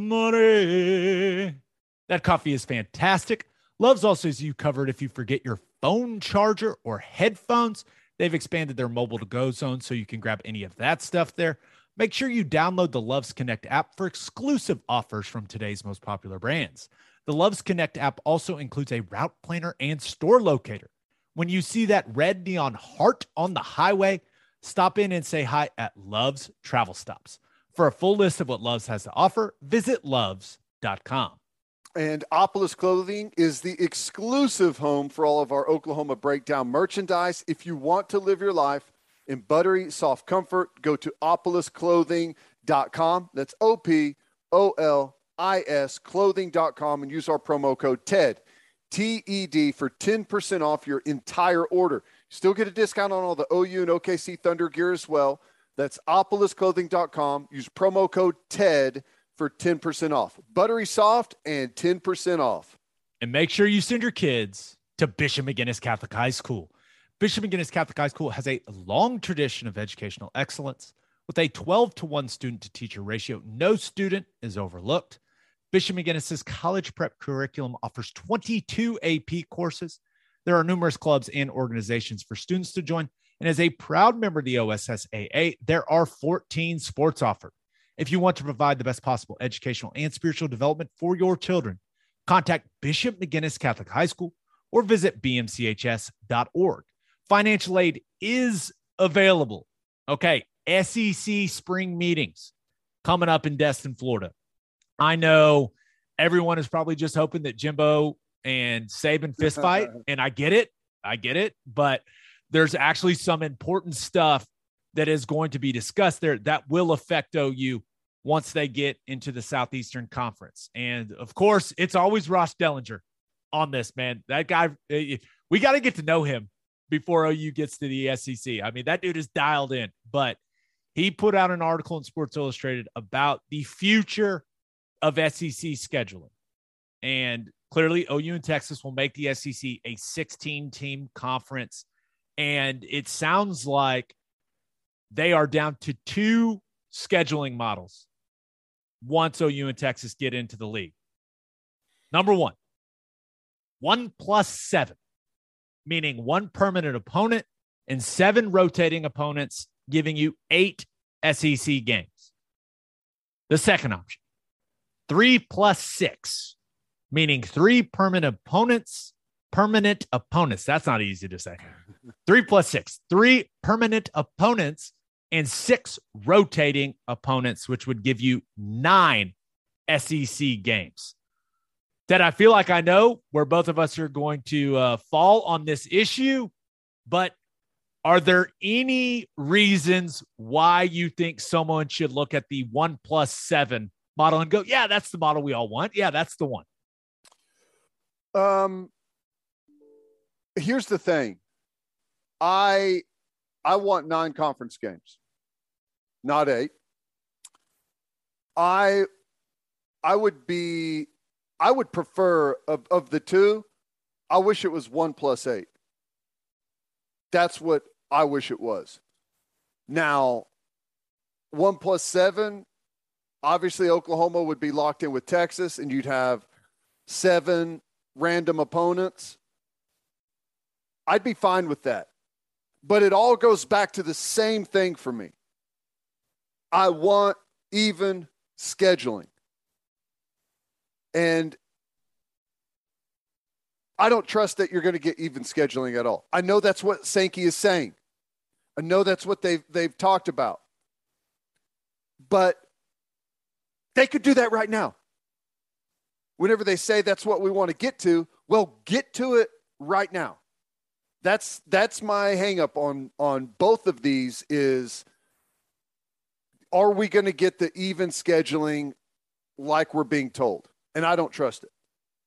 Amore. That coffee is fantastic. Love's also has you covered if you forget your phone charger or headphones. They've expanded their mobile to-go zone so you can grab any of that stuff there. Make sure you download the Love's Connect app for exclusive offers from today's most popular brands. The Love's Connect app also includes a route planner and store locator. When you see that red neon heart on the highway, stop in and say hi at Love's Travel Stops. For a full list of what Love's has to offer, visit loves.com. And Opolis Clothing is the exclusive home for all of our Oklahoma Breakdown merchandise. If you want to live your life in buttery, soft comfort, go to opolisclothing.com. That's OPOLIS clothing.com and use our promo code TED, TED, for 10% off your entire order. Still get a discount on all the OU and OKC Thunder gear as well. That's opolisclothing.com. Use promo code TED for 10% off. Buttery soft and 10% off. And make sure you send your kids to Bishop McGinnis Catholic High School. Bishop McGinnis Catholic High School has a long tradition of educational excellence. With a 12-to-1 student-to-teacher ratio, no student is overlooked. Bishop McGinnis's college prep curriculum offers 22 AP courses. There are numerous clubs and organizations for students to join. And as a proud member of the OSSAA, there are 14 sports offered. If you want to provide the best possible educational and spiritual development for your children, contact Bishop McGinnis Catholic High School or visit bmchs.org. Financial aid is available. Okay, SEC spring meetings coming up in Destin, Florida. I know everyone is probably just hoping that Jimbo and Saban fist fight, and I get it, but there's actually some important stuff that is going to be discussed there that will affect OU once they get into the Southeastern Conference. And of course, it's always Ross Dellinger on this, man. That guy, we got to get to know him before OU gets to the SEC. I mean, that dude is dialed in, but he put out an article in Sports Illustrated about the future of SEC scheduling. And clearly, OU and Texas will make the SEC a 16-team conference. And it sounds like they are down to 2 scheduling models once OU and Texas get into the league. Number 1+7, meaning 1 permanent opponent and 7 rotating opponents, giving you 8 SEC games. The second option, 3+6, meaning 3 permanent opponents. That's not easy to say. 3+6, 3 permanent opponents and 6 rotating opponents, which would give you 9 SEC games. That I feel like I know where both of us are going to fall on this issue, but are there any reasons why you think someone should look at the 1+7 model and go, yeah, that's the model we all want. Yeah, that's the one. Here's the thing. I want 9 conference games, not 8. I would prefer of the 2. I wish it was 1+8. That's what I wish it was. Now, 1+7, obviously Oklahoma would be locked in with Texas, and you'd have 7 random opponents. I'd be fine with that. But it all goes back to the same thing for me. I want even scheduling. And I don't trust that you're going to get even scheduling at all. I know that's what Sankey is saying. I know that's what they've talked about. But they could do that right now. Whenever they say that's what we want to get to, well, get to it right now. That's my hang up on both of these is, are we going to get the even scheduling like we're being told? And I don't trust it.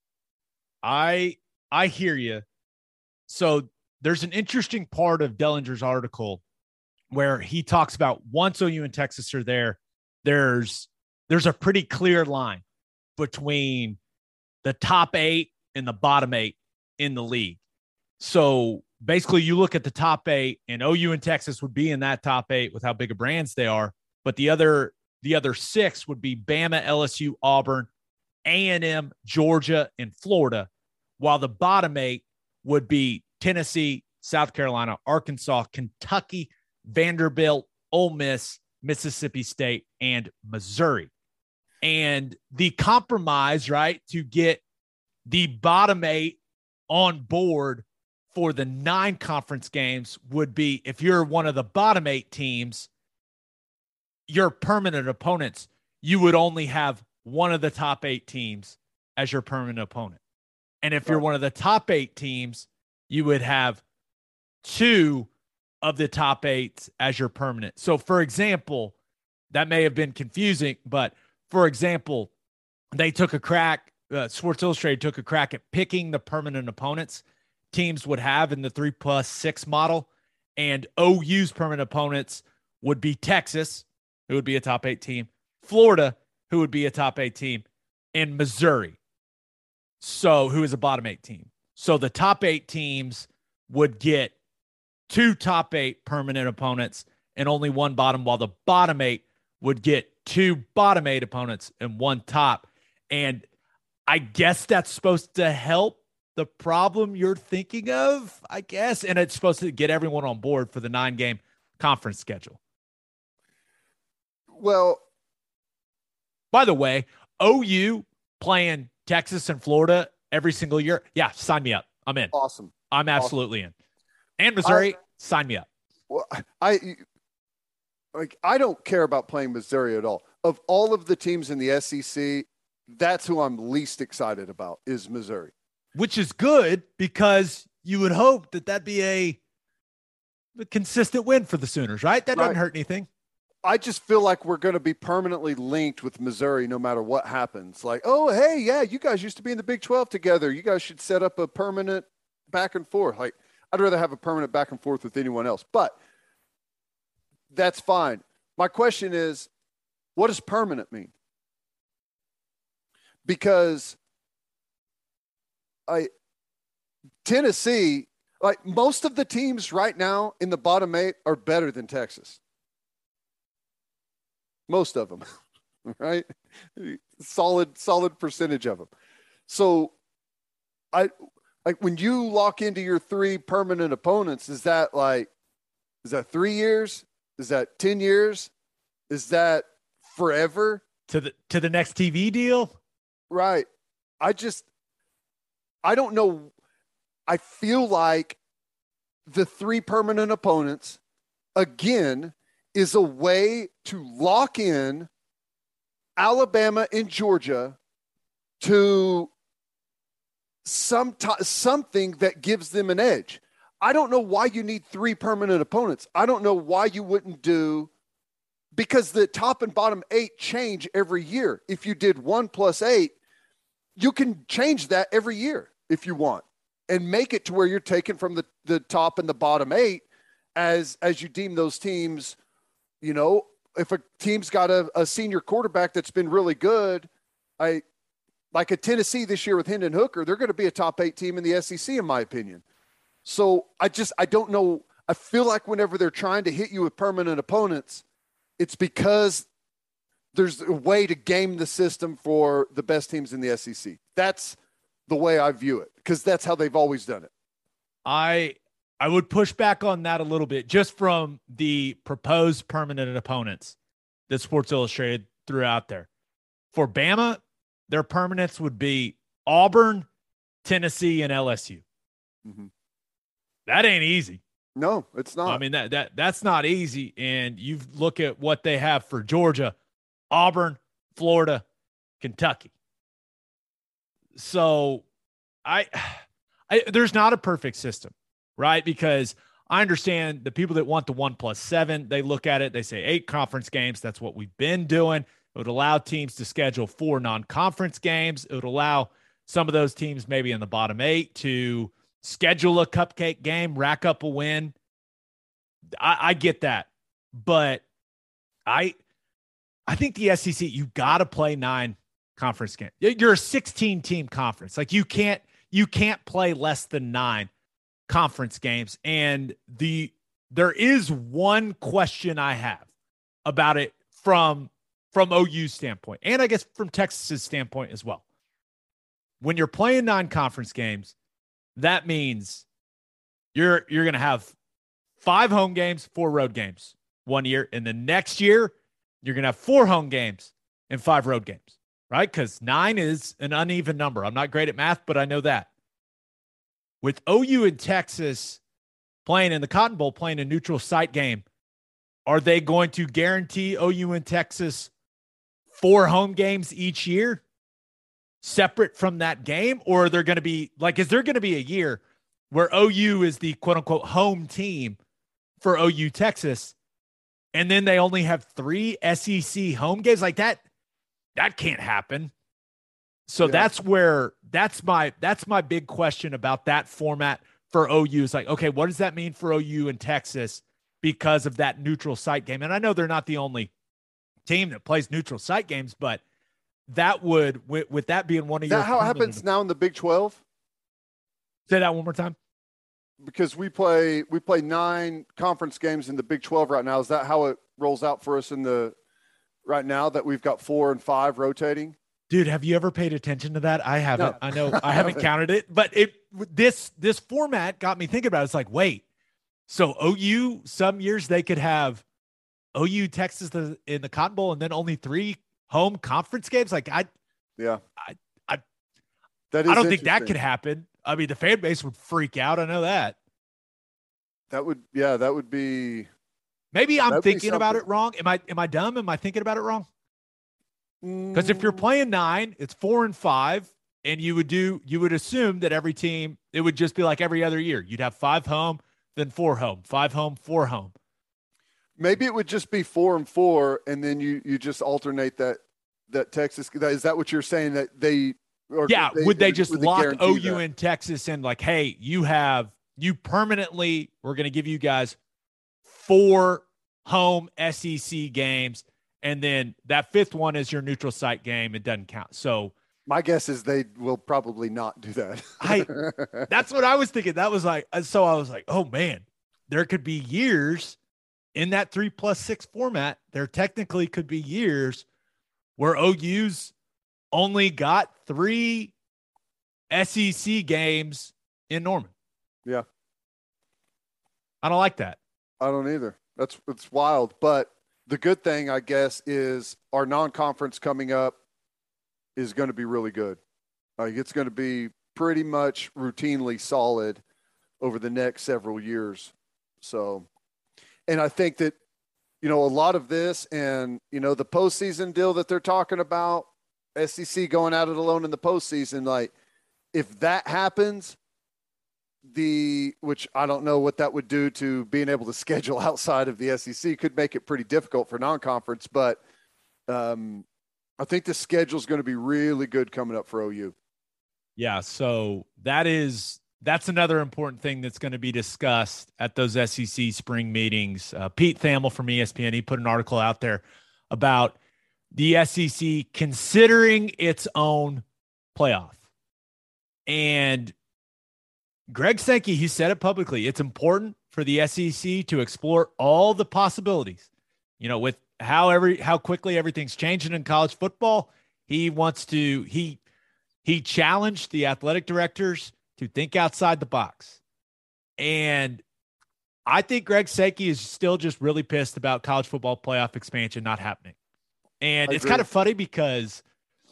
I hear you. So there's an interesting part of Dellinger's article where he talks about once OU and Texas are there, there's a pretty clear line between the top 8 and the bottom 8 in the league. So basically you look at the top 8 and OU and Texas would be in that top 8 with how big of brands they are. But the other 6 would be Bama, LSU, Auburn, A&M, Georgia, and Florida, while the bottom 8 would be Tennessee, South Carolina, Arkansas, Kentucky, Vanderbilt, Ole Miss, Mississippi State, and Missouri. And the compromise, right, to get the bottom 8 on board for the 9 conference games would be, if you're one of the bottom 8 teams, your permanent opponents, you would only have one of the top 8 teams as your permanent opponent. And if you're one of the top 8 teams, you would have 2 of the top 8 as your permanent. So, for example, that may have been confusing, but for example, they took a crack, Sports Illustrated took a crack at picking the permanent opponents teams would have in the 3+6 model. And OU's permanent opponents would be Texas, who would be a top 8 team, Florida, who would be a top 8 team, and Missouri, so who is a bottom 8 team. So the top 8 teams would get 2 top 8 permanent opponents and only 1 bottom, while the bottom 8 would get 2 bottom 8 opponents and 1 top. And I guess that's supposed to help the problem you're thinking of, I guess. And it's supposed to get everyone on board for the 9-game conference schedule. Well, by the way, OU playing Texas and Florida every single year. Yeah, sign me up. I'm in. Awesome. I'm absolutely in. And Missouri, sign me up. Well, I don't care about playing Missouri at all. Of all of the teams in the SEC, that's who I'm least excited about is Missouri. Which is good because you would hope that that'd be a consistent win for the Sooners, right? That doesn't hurt anything. I just feel like we're going to be permanently linked with Missouri no matter what happens. Like, oh, hey, yeah, you guys used to be in the Big 12 together. You guys should set up a permanent back and forth. Like, I'd rather have a permanent back and forth with anyone else. But that's fine. My question is, what does permanent mean? Because Tennessee, like most of the teams right now in the bottom 8 are better than Texas. Most of them, right? Solid percentage of them. So when you lock into your 3 permanent opponents, is that 3 years? Is that 10 years? Is that forever? To the next TV deal? Right. I don't know. I feel like the 3 permanent opponents, again, is a way to lock in Alabama and Georgia to something that gives them an edge. I don't know why you need 3 permanent opponents. I don't know why you wouldn't do, because the top and bottom 8 change every year. If you did 1 + 8, you can change that every year if you want and make it to where you're taking from the top and the bottom 8 as you deem those teams. You know, if a team's got a senior quarterback that's been really good, like a Tennessee this year with Hendon Hooker, they're going to be a top 8 team in the SEC, in my opinion. So I don't know. I feel like whenever they're trying to hit you with permanent opponents, it's because there's a way to game the system for the best teams in the SEC. That's the way I view it, because that's how they've always done it. I would push back on that a little bit, just from the proposed permanent opponents that Sports Illustrated threw out there. For Bama, their permanents would be Auburn, Tennessee, and LSU. Mm-hmm. That ain't easy. No, it's not. I mean, that's not easy. And you look at what they have for Georgia, Auburn, Florida, Kentucky. So there's not a perfect system, right? Because I understand the people that want the 1 + 7, they look at it, they say 8 conference games. That's what we've been doing. It would allow teams to schedule 4 non-conference games. It would allow some of those teams maybe in the bottom 8 to schedule a cupcake game, rack up a win. I get that. But I think the SEC, you got to play 9 conference games. You're a 16-team conference. Like you can't play less than 9 conference games. And there is one question I have about it from OU's standpoint, and I guess from Texas's standpoint as well. When you're playing 9 conference games, that means you're going to have 5 home games, 4 road games one year, and the next year you're going to have 4 home games and 5 road games, right? Because 9 is an uneven number. I'm not great at math, but I know that. With OU and Texas playing in the Cotton Bowl, playing a neutral site game, are they going to guarantee OU and Texas 4 home games each year separate from that game? Or are there going to be, like, is there going to be a year where OU is the quote unquote home team for OU Texas, and then they only have 3 SEC home games? Like that can't happen. So Yeah. that's my big question about that format for OU. Is like, okay, what does that mean for OU and Texas because of that neutral site game? And I know they're not the only team that plays neutral site games, but that would, with that being one of Is your, that how it happens now in the Big 12? Say that one more time. because we play 9 conference games in the Big 12 right now. Is that how it rolls out for us right now that we've got 4 and 5 rotating? Dude, have you ever paid attention to that? I haven't. No. I know I haven't counted it, but this format got me thinking about it. It's like, wait, so OU, some years they could have OU Texas in the Cotton Bowl and then only 3 home conference games. Like I don't think that could happen. I mean, the fan base would freak out. I know that. That would be. Maybe I'm thinking about it wrong. Am I dumb? Am I thinking about it wrong? Because if you're playing 9, it's 4 and 5, and you would assume that every team, it would just be like every other year. You'd have 5 home, then 4 home, 5 home, 4 home. Maybe it would just be 4 and 4, and then you just alternate that Texas. Is that what you're saying that they? Would they just lock OU in Texas and like, hey, you permanently, we're going to give you guys 4 home SEC games. And then that 5th one is your neutral site game. It doesn't count. So my guess is they will probably not do that. That's what I was thinking. That was like, so I was like, oh man, there could be years in that 3+6 format. There technically could be years where OU's only got 3 SEC games in Norman. Yeah. I don't like that. I don't either. It's wild. But the good thing, I guess, is our non-conference coming up is going to be really good. Like it's going to be pretty much routinely solid over the next several years. So, and I think that, a lot of this and, the postseason deal that they're talking about, SEC going at it alone in the postseason, like if that happens, which I don't know what that would do to being able to schedule outside of the SEC, could make it pretty difficult for non-conference, but I think the schedule is going to be really good coming up for OU. Yeah. So that's another important thing that's going to be discussed at those SEC spring meetings. Pete Thamel from ESPN, he put an article out there about the SEC considering its own playoff. And Greg Sankey, he said it publicly. It's important for the SEC to explore all the possibilities. With how quickly everything's changing in college football, he challenged the athletic directors to think outside the box. And I think Greg Sankey is still just really pissed about college football playoff expansion not happening. And it's kind of funny because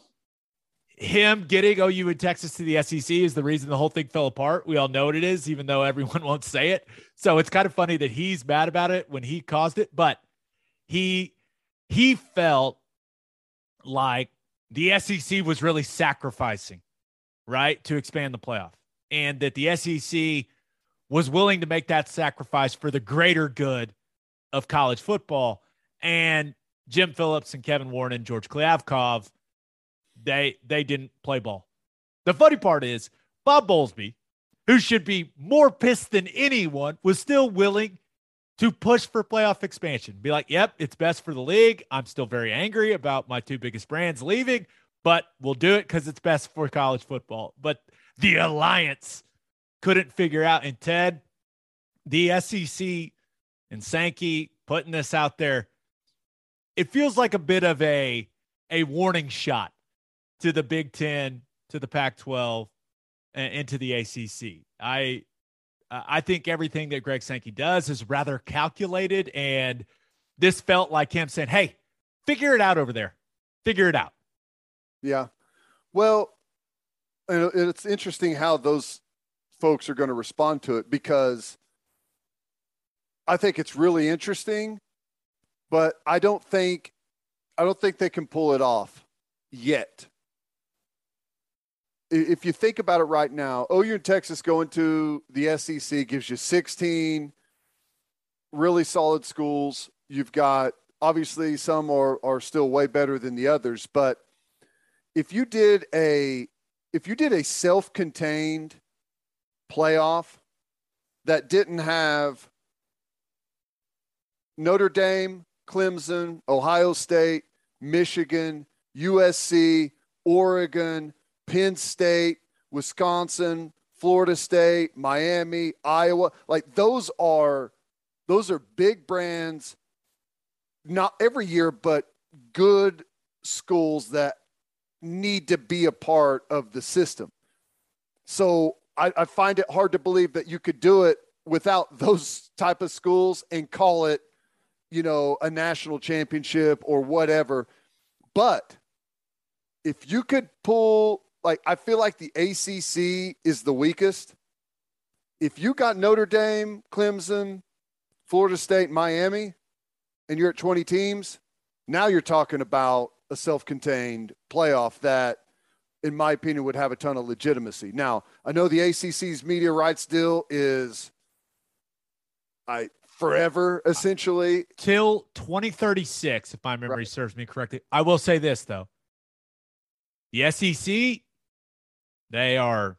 him getting OU and Texas to the SEC is the reason the whole thing fell apart. We all know what it is, even though everyone won't say it. So it's kind of funny that he's mad about it when he caused it, but he felt like the SEC was really sacrificing, right, to expand the playoff, and that the SEC was willing to make that sacrifice for the greater good of college football. And Jim Phillips and Kevin Warren and George Kliavkov, they didn't play ball. The funny part is Bob Bowlesby, who should be more pissed than anyone, was still willing to push for playoff expansion. Be like, yep, it's best for the league. I'm still very angry about my 2 biggest brands leaving, but we'll do it because it's best for college football. But the alliance couldn't figure out. And Ted, the SEC and Sankey putting this out there, it feels like a bit of a warning shot to the Big Ten, to the Pac-12, and to the ACC. I think everything that Greg Sankey does is rather calculated, and this felt like him saying, hey, figure it out over there. Figure it out. Yeah. Well, it's interesting how those folks are going to respond to it, because I think it's really interesting, but I don't think they can pull it off yet. If you think about it right now, OU and Texas going to the SEC gives you 16 really solid schools. You've got, obviously, some are still way better than the others, but if you did a self-contained playoff that didn't have Notre Dame, Clemson, Ohio State, Michigan, USC, Oregon, Penn State, Wisconsin, Florida State, Miami, Iowa. Like those are big brands, not every year, but good schools that need to be a part of the system. So I find it hard to believe that you could do it without those type of schools and call it, a national championship or whatever. But if you could pull, I feel like the ACC is the weakest. If you got Notre Dame, Clemson, Florida State, Miami, and you're at 20 teams, now you're talking about a self-contained playoff that, in my opinion, would have a ton of legitimacy. Now, I know the ACC's media rights deal is forever, essentially. Till 2036, if my memory serves me correctly. I will say this, though. The SEC, they are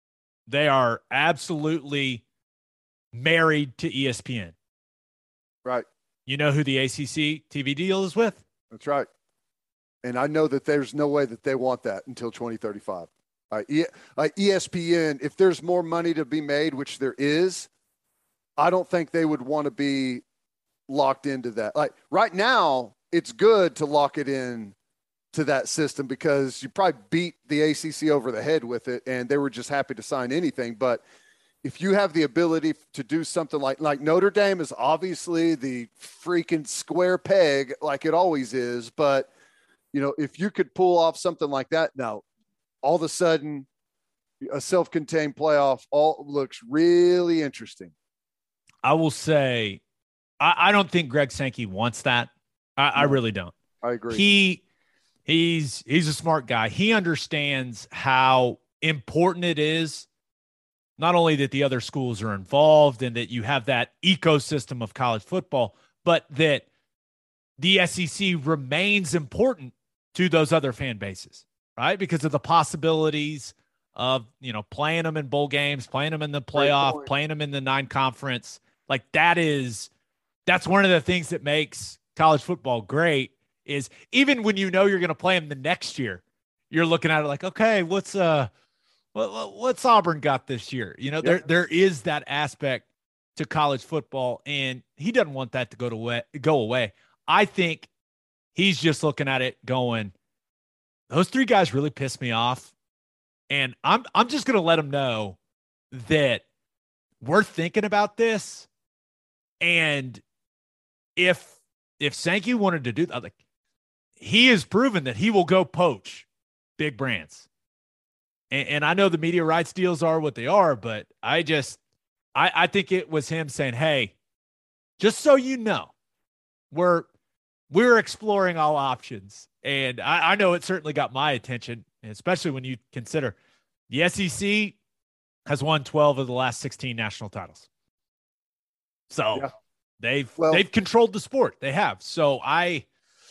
absolutely married to ESPN. Right. You know who the ACC TV deal is with? That's right. And I know that there's no way that they want that until 2035. ESPN, if there's more money to be made, which there is, I don't think they would want to be locked into that. Like right now, it's good to lock it in to that system because you probably beat the ACC over the head with it, and they were just happy to sign anything. But if you have the ability to do something like Notre Dame is obviously the freaking square peg, like it always is. But, if you could pull off something like that, now all of a sudden a self-contained playoff all looks really interesting. I will say, I don't think Greg Sankey wants that. I really don't. I agree. He's a smart guy. He understands how important it is, not only that the other schools are involved and that you have that ecosystem of college football, but that the SEC remains important to those other fan bases, right? Because of the possibilities of, playing them in bowl games, playing them in the playoff, playing them in the non-conference. Like that's one of the things that makes college football great is even when you're going to play them the next year, you're looking at it like, okay, what's Auburn got this year? There is that aspect to college football, and he doesn't want that to go away. I think he's just looking at it going, those three guys really pissed me off, and I'm just going to let them know that we're thinking about this, and if Sankey wanted to do that, like he has proven that he will go poach big brands. And I know the media rights deals are what they are, but I think it was him saying, hey, just so you know, we're exploring all options. And I know it certainly got my attention, especially when you consider the SEC has won 12 of the last 16 national titles. So they've controlled the sport. They have. So I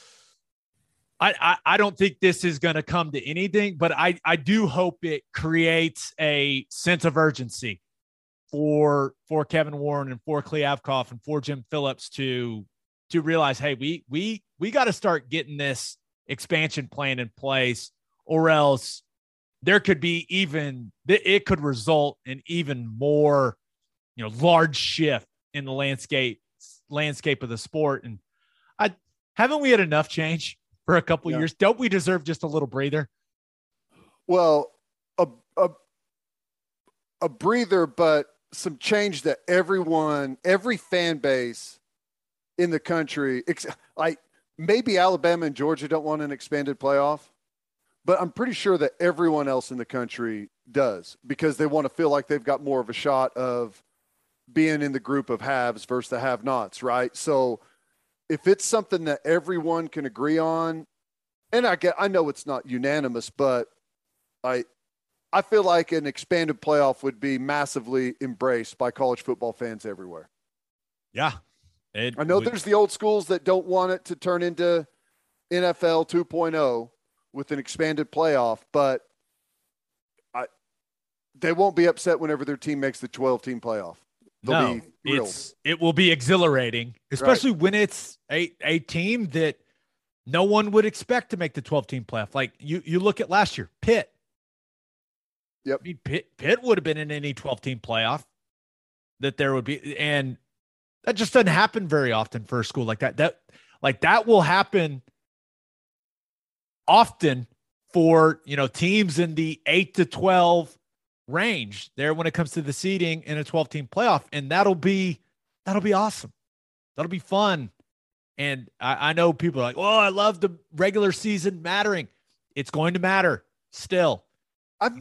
don't think this is going to come to anything, but I do hope it creates a sense of urgency for Kevin Warren and for Kliavkoff and for Jim Phillips to realize, hey, we got to start getting this expansion plan in place, or else there could be it could result in even more, large shift in the landscape of the sport. And haven't we had enough change for a couple years? Don't we deserve just a little breather? Well, a breather, but some change that every fan base in the country, like maybe Alabama and Georgia don't want an expanded playoff, but I'm pretty sure that everyone else in the country does, because they want to feel like they've got more of a shot of being in the group of haves versus the have-nots, right? So if it's something that everyone can agree on, and I know it's not unanimous, but I feel like an expanded playoff would be massively embraced by college football fans everywhere. Yeah. I know there's the old schools that don't want it to turn into NFL 2.0 with an expanded playoff, but they won't be upset whenever their team makes the 12-team playoff. It will be exhilarating, especially when it's a team that no one would expect to make the 12-team playoff. Like you look at last year, Pitt. Yep. I mean, Pitt would have been in any 12-team playoff that there would be, and that just doesn't happen very often for a school like that. That will happen often for, teams in the 8 to 12 range there when it comes to the seeding in a 12-team playoff, and that'll be awesome. That'll be fun. And I know people are like, "Oh, I love the regular season mattering." It's going to matter still. I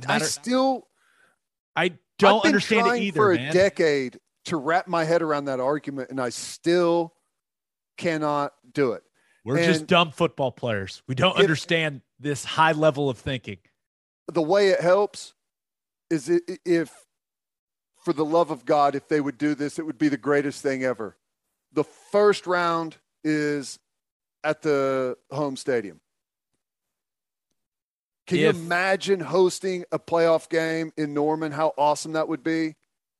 don't understand it either. For man. a decade to wrap my head around that argument, and I still cannot do it. We're just dumb football players. We don't understand this high level of thinking. The way it helps is if, for the love of God, if they would do this, it would be the greatest thing ever. The first round is at the home stadium. Can you imagine hosting a playoff game in Norman? How awesome that would be.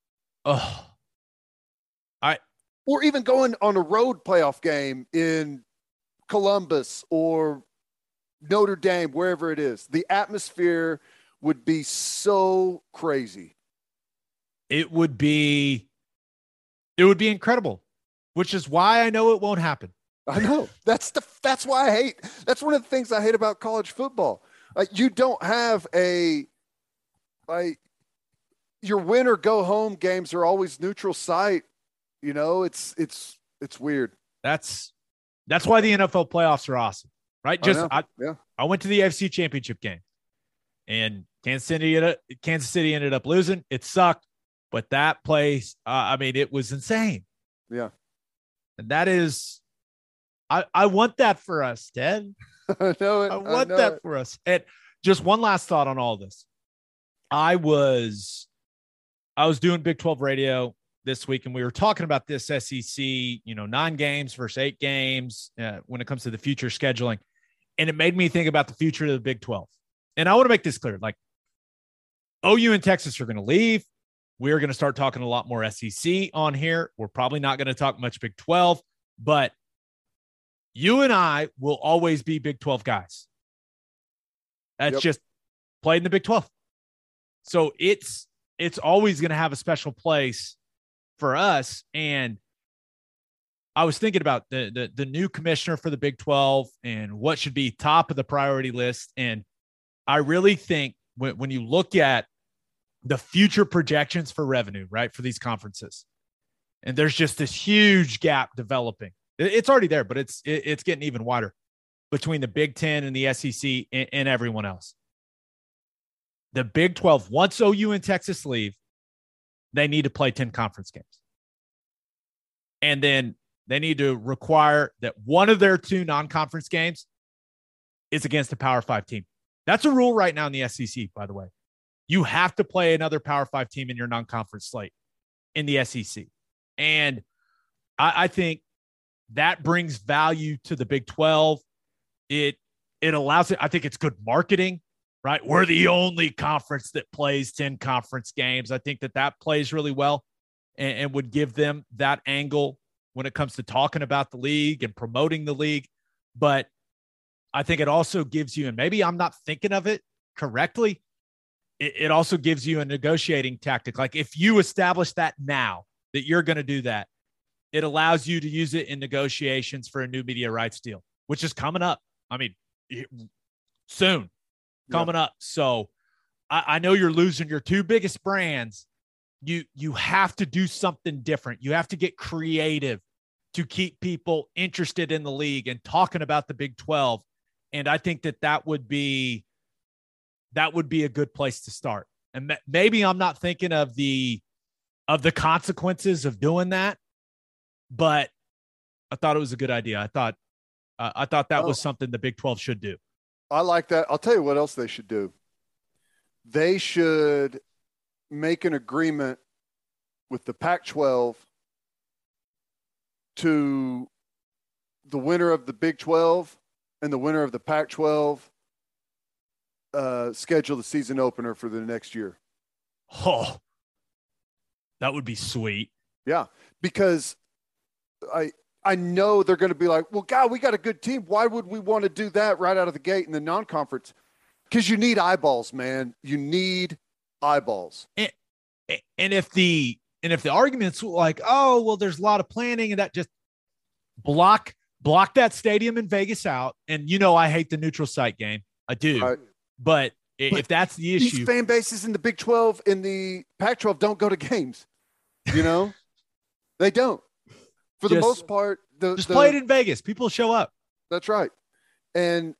Or even going on a road playoff game in Columbus or Notre Dame, wherever it is. The atmosphere would be so crazy. It would be incredible, which is why I know it won't happen. I know. That's why that's one of the things I hate about college football. You don't have your win or go home games are always neutral site. It's weird. That's why the NFL playoffs are awesome, right? I went to the AFC Championship game, and Kansas City ended up losing. It sucked, but that place, it was insane. Yeah, and that is, I want that for us, Ted. I know it. I want that for us. And just one last thought on all this. I was doing Big 12 radio this week, and we were talking about this SEC, 9 games versus 8 games when it comes to the future scheduling. And it made me think about the future of the Big 12. And I want to make this clear. Like, OU and Texas are going to leave. We're going to start talking a lot more SEC on here. We're probably not going to talk much Big 12, but you and I will always be Big 12 guys. That's just played in the Big 12. So it's always going to have a special place for us. And I was thinking about the new commissioner for the Big 12 and what should be top of the priority list. And I really think when you look at the future projections for revenue, right, for these conferences, and there's just this huge gap developing. It's already there, but it's getting even wider between the Big 10 and the SEC and everyone else. The Big 12, once OU and Texas leave, they need to play 10 conference games. And then they need to require that one of their 2 non-conference games is against a Power 5 team. That's a rule right now in the SEC, by the way. You have to play another Power 5 team in your non-conference slate in the SEC. And I think that brings value to the Big 12. It allows it. I think it's good marketing, right? We're the only conference that plays 10 conference games. I think that plays really well and would give them that angle when it comes to talking about the league and promoting the league. But I think it also gives you, and maybe I'm not thinking of it correctly, it also gives you a negotiating tactic. Like if you establish that now, that you're going to do that, it allows you to use it in negotiations for a new media rights deal, which is coming up. Soon coming up. So I know you're losing your 2 biggest brands. You have to do something different. You have to get creative to keep people interested in the league and talking about the Big 12. And I think that would be a good place to start. And maybe I'm not thinking of the consequences of doing that, but I thought it was a good idea. I thought that was something the Big 12 should do. I like that. I'll tell you what else they should do. They should make an agreement with the Pac-12 to the winner of the Big 12 and the winner of the Pac-12 schedule the season opener for the next year. Oh, that would be sweet. Yeah, because I know they're going to be like, well, God, we got a good team. Why would we want to do that right out of the gate in the non-conference? Because you need eyeballs, man. You need eyeballs. And if the argument's like, oh, well, there's a lot of planning and that, just block that stadium in Vegas out. And I hate the neutral site game. I do. Right. But if that's the issue, these fan bases in the Big 12 and the Pac-12 don't go to games. They don't. For the most part, just play it in Vegas. People show up. That's right. And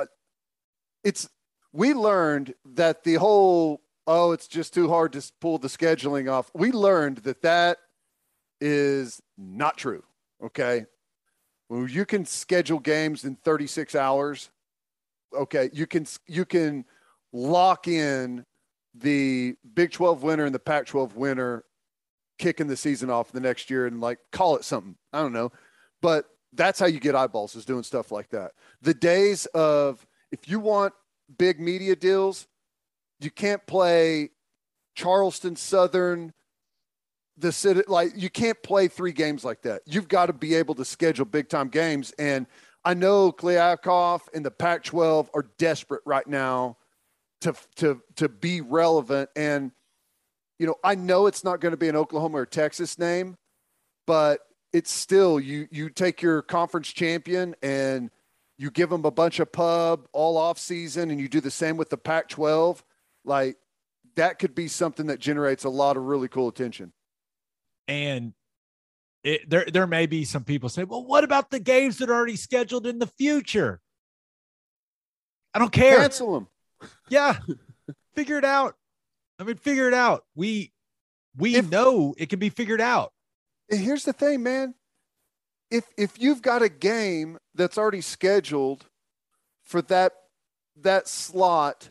we learned that the whole, it's just too hard to pull the scheduling off. We learned that is not true. Okay. Well, you can schedule games in 36 hours. Okay. You can lock in the Big 12 winner and the Pac-12 winner, kicking the season off the next year and call it something. I don't know. But that's how you get eyeballs, is doing stuff like that. The days of, if you want big media deals, you can't play Charleston Southern, the city, you can't play 3 games like that. You've got to be able to schedule big time games. And I know Kliavkoff and the Pac-12 are desperate right now to be relevant. And, I know it's not going to be an Oklahoma or Texas name, but it's still, you take your conference champion and you give them a bunch of pub all off season, and you do the same with the Pac-12. That could be something that generates a lot of really cool attention. And there may be some people say, well, what about the games that are already scheduled in the future? I don't care. Cancel them. Yeah. Figure it out. Figure it out. We know it can be figured out. And here's the thing, man. If you've got a game that's already scheduled for that slot,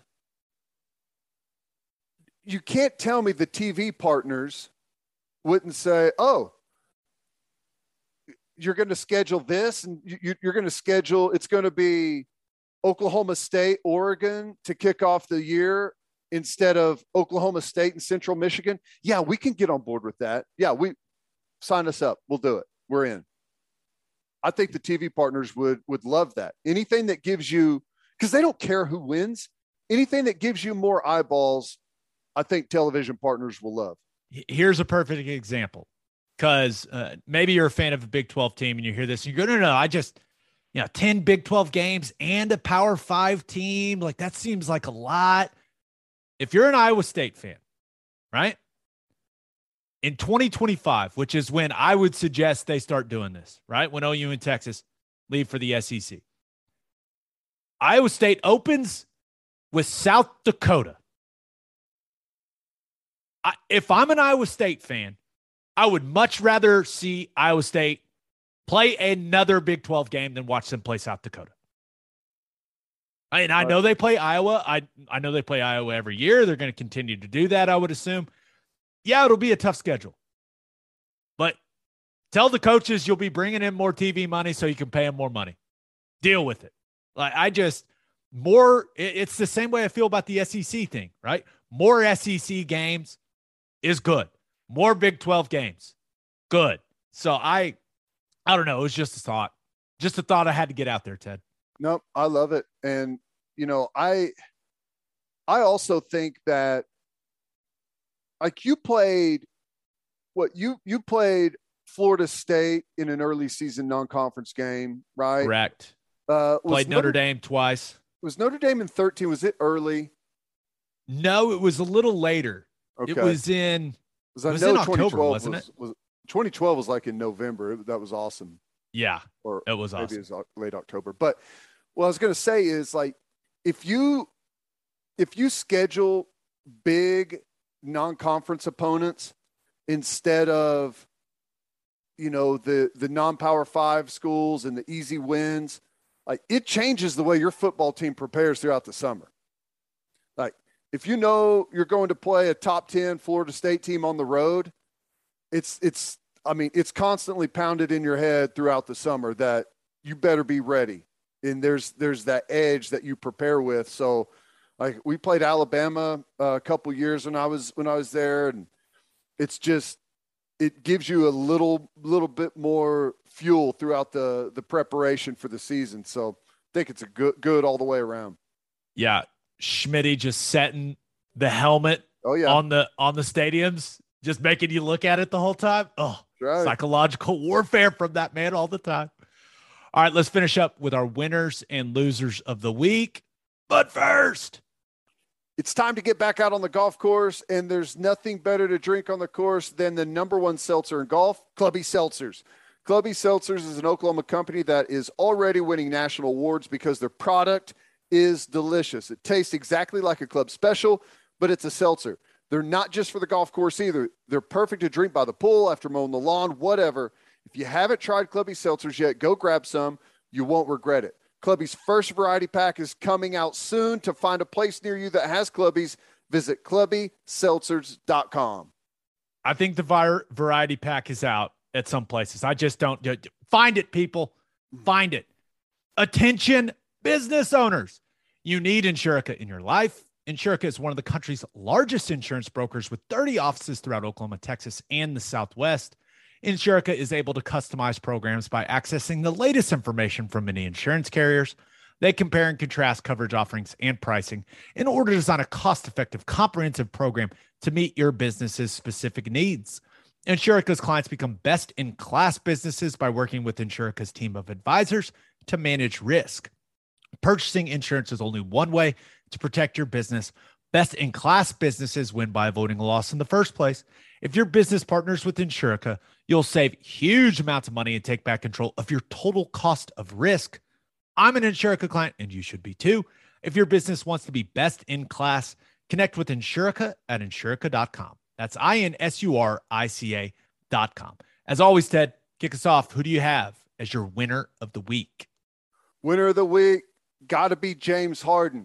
you can't tell me the TV partners wouldn't say, oh, you're going to schedule this, and you're going to schedule, it's going to be Oklahoma State, Oregon to kick off the year instead of Oklahoma State and Central Michigan. Yeah, we can get on board with that. Yeah, sign us up. We'll do it. We're in. I think the TV partners would love that. Anything that gives you, because they don't care who wins, anything that gives you more eyeballs, I think television partners will love. Here's a perfect example, because maybe you're a fan of a Big 12 team and you hear this and you go, no, I just, 10 Big 12 games and a Power 5 team. That seems like a lot. If you're an Iowa State fan, right? In 2025, which is when I would suggest they start doing this, right? When OU and Texas leave for the SEC. Iowa State opens with South Dakota. If I'm an Iowa State fan, I would much rather see Iowa State play another Big 12 game than watch them play South Dakota. And I know they play Iowa. I know they play Iowa every year. They're going to continue to do that, I would assume. Yeah, it'll be a tough schedule. But tell the coaches you'll be bringing in more TV money so you can pay them more money. Deal with it. It's the same way I feel about the SEC thing, right? More SEC games is good. More Big 12 games, good. So I don't know. It was just a thought. Just a thought I had to get out there, Ted. Nope, I love it. And, I also think that, you played you played Florida State in an early season non-conference game, right? Correct. Played Notre Dame twice. Was Notre Dame in 13? Was it early? No, it was a little later. Okay. It was in October, wasn't it? 2012 was in November. That was awesome. Yeah, or it was awesome. Maybe it was late October. But what I was going to say is, if you schedule big non-conference opponents instead of, the non-Power 5 schools and the easy wins, it changes the way your football team prepares throughout the summer. If you're going to play a top 10 Florida State team on the road, it's constantly pounded in your head throughout the summer that you better be ready. And there's that edge that you prepare with. So we played Alabama a couple years when I was there, and it's just, it gives you a little bit more fuel throughout the preparation for the season. So I think it's a good all the way around. Yeah. Schmitty just setting the helmet Oh yeah. on the stadiums, just making you look at it the whole time. Oh, Right. psychological warfare from that man all the time. All right, let's finish up with our winners and losers of the week. But first, It's time to get back out on the golf course, and there's nothing better to drink on the course than the number one seltzer in golf, Clubby Seltzers. Clubby Seltzers is an Oklahoma company that is already winning national awards because their product is delicious. It tastes exactly like a club special, but it's a seltzer. They're not just for the golf course either. They're perfect to drink by the pool, after mowing the lawn, whatever. If you haven't tried Clubby Seltzers yet, go grab some. You won't regret it. Clubby's first variety pack is coming out soon. To find a place near you that has Clubbies, visit clubbyseltzers.com. I think the variety pack is out at some places. I just don't find it, people. Find it. Attention, business owners. You need Insurica in your life. Insurica is one of the country's largest insurance brokers with 30 offices throughout Oklahoma, Texas, and the Southwest. Insurica is able to customize programs by accessing the latest information from many insurance carriers. They compare and contrast coverage offerings and pricing in order to design a cost-effective, comprehensive program to meet your business's specific needs. Insurica's clients become best-in-class businesses by working with Insurica's team of advisors to manage risk. Purchasing insurance is only one way to protect your business. Best-in-class businesses win by avoiding a loss in the first place. If your business partners with Insurica, you'll save huge amounts of money and take back control of your total cost of risk. I'm an Insurica client, and you should be too. If your business wants to be best in class, connect with Insurica at Insurica.com. That's INSURICA.com. As always, Ted, kick us off. Who do you have as your winner of the week? Winner of the week, got to be James Harden.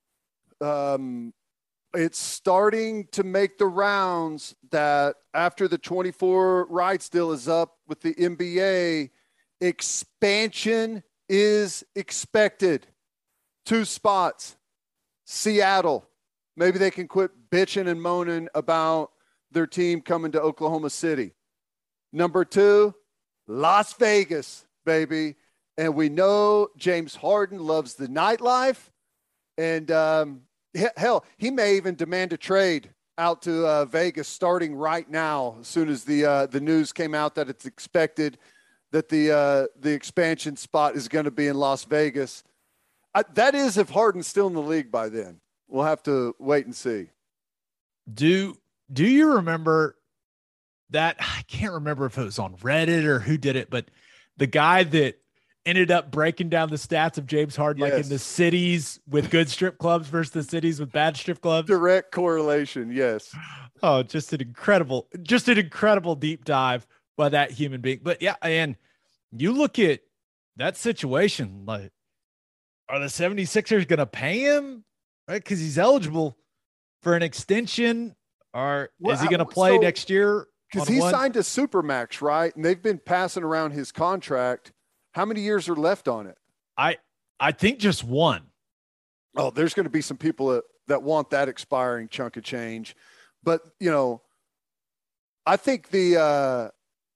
It's starting to make the rounds that after the 24 rights deal is up with the NBA, expansion is expected. 2 spots. Seattle. Maybe they can quit bitching and moaning about their team coming to Oklahoma City. Number 2, Las Vegas, baby. And we know James Harden loves the nightlife. And hell, he may even demand a trade out to Vegas starting right now, as soon as the news came out that it's expected that the expansion spot is going to be in Las Vegas. That is if Harden's still in the league by then. We'll have to wait and see. Do you remember that? I can't remember if it was on Reddit or who did it, but the guy that ended up breaking down the stats of James Harden, like in the cities with good strip clubs versus the cities with bad strip clubs. Direct correlation. Yes. Oh, just an incredible deep dive by that human being. But yeah, and you look at that situation, like, are the 76ers going to pay him? Right? Because he's eligible for an extension, or is he going to play next year? Because he signed a Supermax, right? And they've been passing around his contract. How many years are left on it? I think just 1. Oh, there's going to be some people that want that expiring chunk of change. But, you know, I think I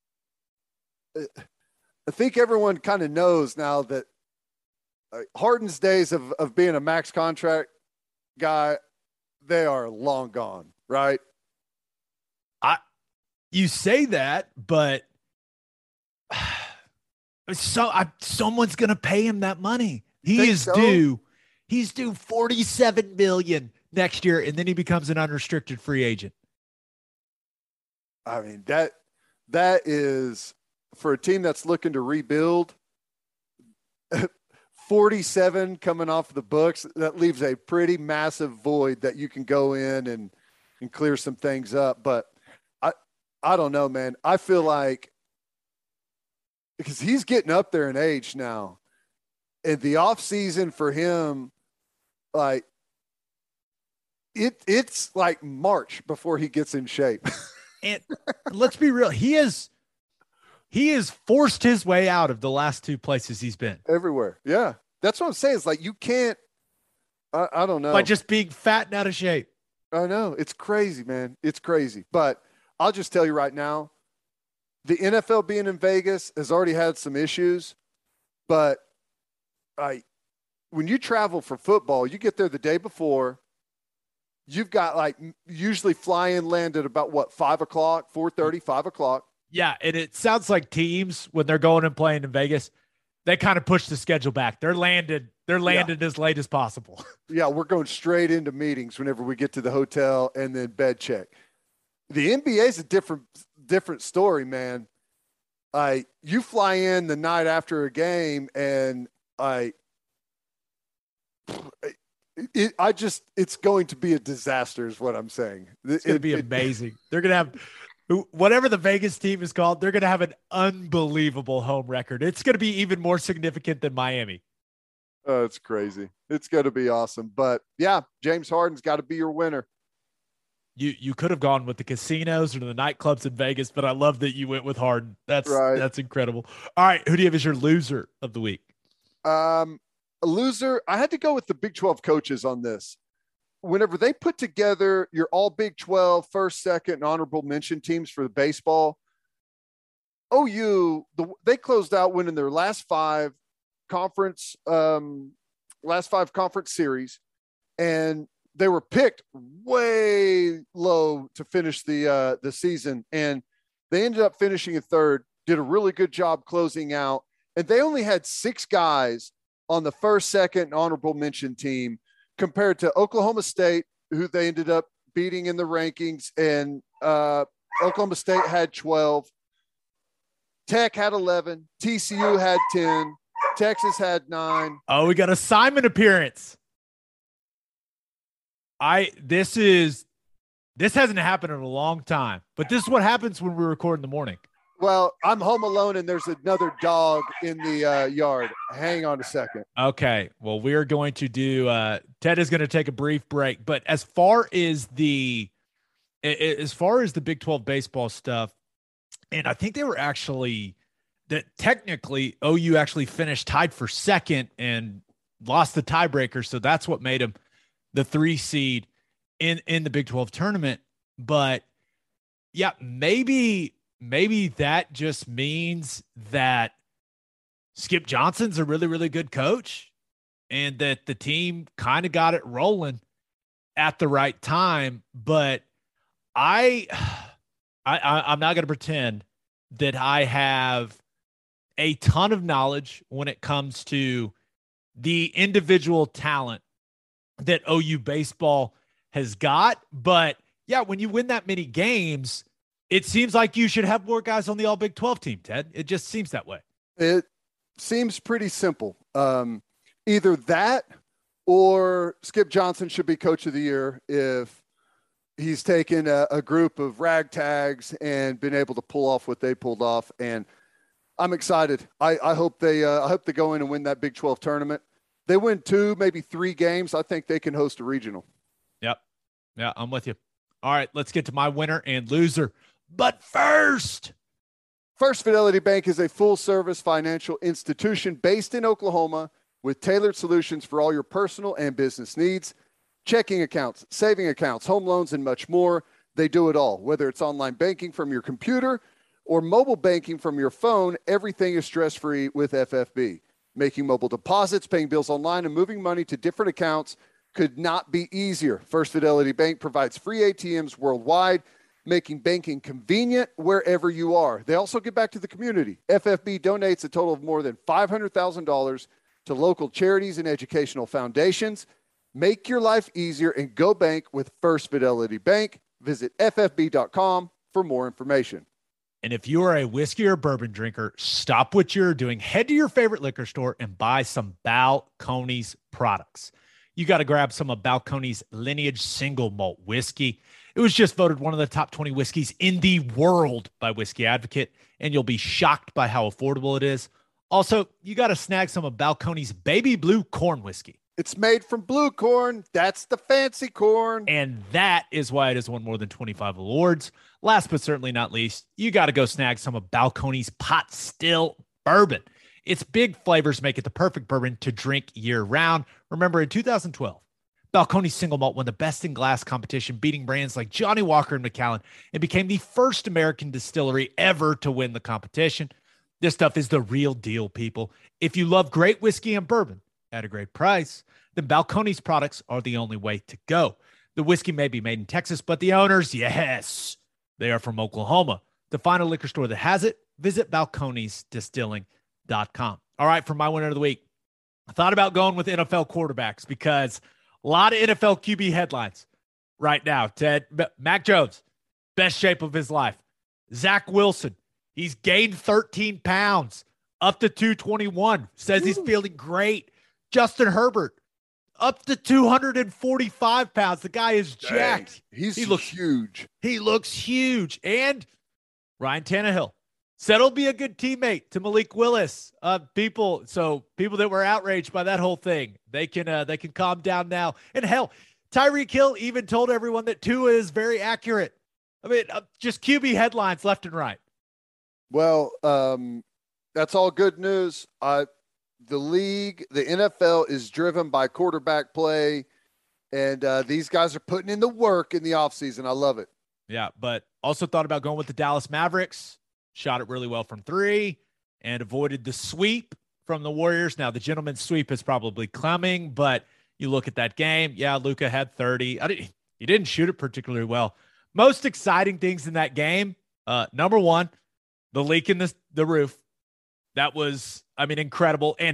think everyone kind of knows now that Harden's days of being a max contract guy, they are long gone, right? You say that, but someone's going to pay him that money. He's due $47 million next year, and then he becomes an unrestricted free agent. I mean, that is, for a team that's looking to rebuild, 47 coming off the books, that leaves a pretty massive void that you can go in and clear some things up. But I don't know, man. I feel like, because he's getting up there in age now, and the off season for him, like it's like March before he gets in shape. And let's be real, he has forced his way out of the last 2 places he's been. Everywhere. Yeah. That's what I'm saying. It's like, you can't, I don't know. By just being fat and out of shape. I know. It's crazy, man. It's crazy. But I'll just tell you right now, the NFL being in Vegas has already had some issues, but when you travel for football, you get there the day before, you've got like usually fly in land at about what, 5 o'clock, 4:30, 5 o'clock. Yeah. And it sounds like teams, when they're going and playing in Vegas, they kind of push the schedule back. They're landed as late as possible. Yeah. We're going straight into meetings whenever we get to the hotel and then bed check. The NBA is a different story, man. You fly in the night after a game and it's going to be a disaster is what I'm saying. It's going to be amazing. They're going to have whatever the Vegas team is called. They're going to have an unbelievable home record. It's going to be even more significant than Miami. Oh, it's crazy. It's going to be awesome. But yeah, James Harden's got to be your winner. You could have gone with the casinos or the nightclubs in Vegas, but I love that you went with Harden. That's incredible. All right. Who do you have as your loser of the week? A loser. I had to go with the Big 12 coaches on this. Whenever they put together your all Big 12 first, second, and honorable mention teams for the baseball, OU, they closed out winning their last five conference series, and they were picked way low to finish the season, and they ended up finishing in third, did a really good job closing out, and they only had 6 guys on the first, second, and honorable mention team compared to Oklahoma State, who they ended up beating in the rankings, and Oklahoma State had 12. Tech had 11. TCU had 10. Texas had 9. Oh, we got a Simon appearance. This hasn't happened in a long time, but this is what happens when we record in the morning. Well, I'm home alone and there's another dog in the yard. Hang on a second. Okay. Well, we are going to do, Ted is going to take a brief break, but as far as the Big 12 baseball stuff, and I think they were actually that technically OU actually finished tied for second and lost the tiebreaker. So that's what made them the 3 seed in the Big 12 tournament. But yeah, maybe that just means that Skip Johnson's a really, really good coach and that the team kind of got it rolling at the right time. But I'm not going to pretend that I have a ton of knowledge when it comes to the individual talent that OU baseball has got. But yeah, when you win that many games, it seems like you should have more guys on the All Big 12 team, Ted. It just seems that way. It seems pretty simple. Either that or Skip Johnson should be coach of the year if he's taken a group of ragtags and been able to pull off what they pulled off. And I'm excited. I hope they go in and win that Big 12 tournament. They win 2, maybe 3 games. I think they can host a regional. Yep. Yeah, I'm with you. All right, let's get to my winner and loser. But first, First Fidelity Bank is a full-service financial institution based in Oklahoma with tailored solutions for all your personal and business needs. Checking accounts, saving accounts, home loans, and much more. They do it all. Whether it's online banking from your computer or mobile banking from your phone, everything is stress-free with FFB. Making mobile deposits, paying bills online, and moving money to different accounts could not be easier. First Fidelity Bank provides free ATMs worldwide, making banking convenient wherever you are. They also give back to the community. FFB donates a total of more than $500,000 to local charities and educational foundations. Make your life easier and go bank with First Fidelity Bank. Visit ffb.com for more information. And if you are a whiskey or bourbon drinker, stop what you're doing. Head to your favorite liquor store and buy some Balcones products. You got to grab some of Balcones Lineage Single Malt Whiskey. It was just voted one of the top 20 whiskeys in the world by Whiskey Advocate, and you'll be shocked by how affordable it is. Also, you got to snag some of Balcones Baby Blue Corn Whiskey. It's made from blue corn. That's the fancy corn. And that is why it has won more than 25 awards. Last but certainly not least, you got to go snag some of Balcones Pot Still Bourbon. Its big flavors make it the perfect bourbon to drink year-round. Remember, in 2012, Balcones Single Malt won the Best in Glass competition, beating brands like Johnny Walker and Macallan, and became the first American distillery ever to win the competition. This stuff is the real deal, people. If you love great whiskey and bourbon at a great price, then Balcones products are the only way to go. The whiskey may be made in Texas, but the owners, yes, they are from Oklahoma. To find a liquor store that has it, visit balconesdistilling.com. All right, for my winner of the week, I thought about going with NFL quarterbacks because a lot of NFL QB headlines right now. Ted, Mac Jones, best shape of his life. Zach Wilson, he's gained 13 pounds, up to 221, says he's feeling great. Justin Herbert, up to 245 pounds. The guy is jacked. He looks huge. He looks huge. And Ryan Tannehill said he'll be a good teammate to Malik Willis. People that were outraged by that whole thing, they can calm down now. And hell, Tyreek Hill even told everyone that Tua is very accurate. I mean, just QB headlines left and right. Well, that's all good news. The league, the NFL is driven by quarterback play, and these guys are putting in the work in the offseason. I love it. Yeah, but also thought about going with the Dallas Mavericks. Shot it really well from 3 and avoided the sweep from the Warriors. Now, the gentleman's sweep is probably coming, but you look at that game. Yeah, Luka had 30. He didn't shoot it particularly well. Most exciting things in that game, number one, the leak in the roof. That was, incredible. And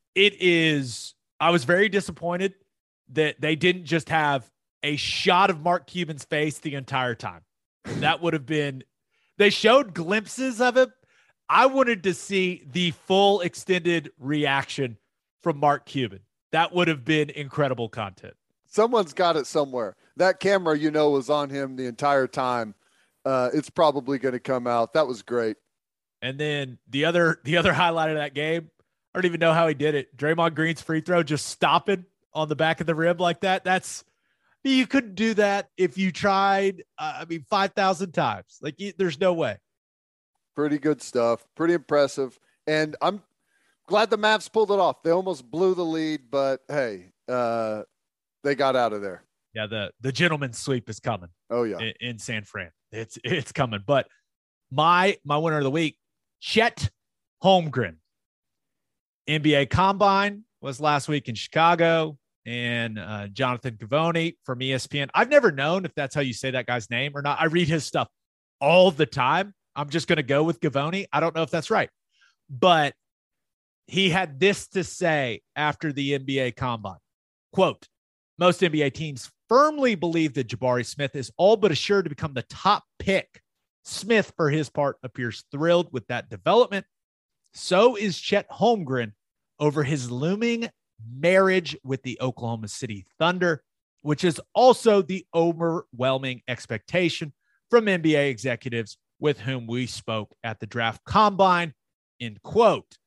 I was very disappointed that they didn't just have a shot of Mark Cuban's face the entire time. That would have been, they showed glimpses of it. I wanted to see the full extended reaction from Mark Cuban. That would have been incredible content. Someone's got it somewhere. That camera, was on him the entire time. It's probably going to come out. That was great. And then the other highlight of that game, I don't even know how he did it. Draymond Green's free throw, just stopping on the back of the rim like that. You couldn't do that if you tried, 5,000 times. There's no way. Pretty good stuff. Pretty impressive. And I'm glad the Mavs pulled it off. They almost blew the lead, but hey, they got out of there. Yeah, the gentleman's sweep is coming. Oh, yeah. In San Fran. It's coming. But my winner of the week, Chet Holmgren. NBA Combine was last week in Chicago, and Jonathan Givony from ESPN. I've never known if that's how you say that guy's name or not. I read his stuff all the time. I'm just going to go with Givony. I don't know if that's right. But he had this to say after the NBA Combine. Quote, most NBA teams firmly believe that Jabari Smith is all but assured to become the top pick. Smith, for his part, appears thrilled with that development. So is Chet Holmgren over his looming marriage with the Oklahoma City Thunder, which is also the overwhelming expectation from NBA executives with whom we spoke at the draft combine, end quote.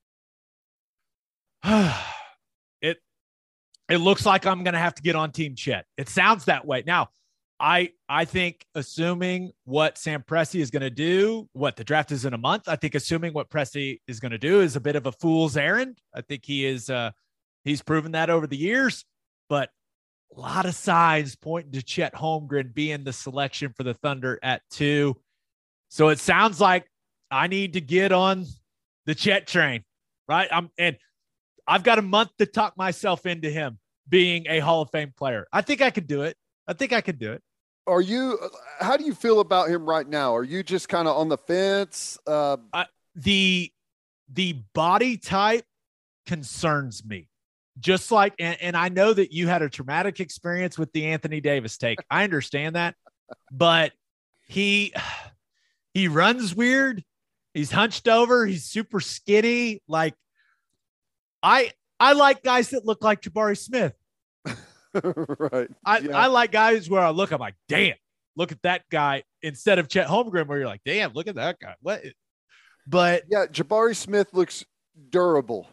It looks like I'm going to have to get on Team Chet. It sounds that way. Now, I think assuming what Sam Presti is going to do, the draft is in a month. I think assuming what Presti is going to do is a bit of a fool's errand. I think he's proven that over the years, but a lot of signs pointing to Chet Holmgren being the selection for the Thunder at 2. So it sounds like I need to get on the Chet train, right? I've got a month to talk myself into him being a Hall of Fame player. I think I could do it. How do you feel about him right now? Are you just kind of on the fence? The body type concerns me. Just like, and I know that you had a traumatic experience with the Anthony Davis take. I understand that, but he runs weird. He's hunched over. He's super skinny. Like I like guys that look like Jabari Smith. Right. I like guys where I'm like, damn, look at that guy, instead of Chet Holmgren where you're like, damn, look at that guy. What? But yeah, Jabari Smith looks durable.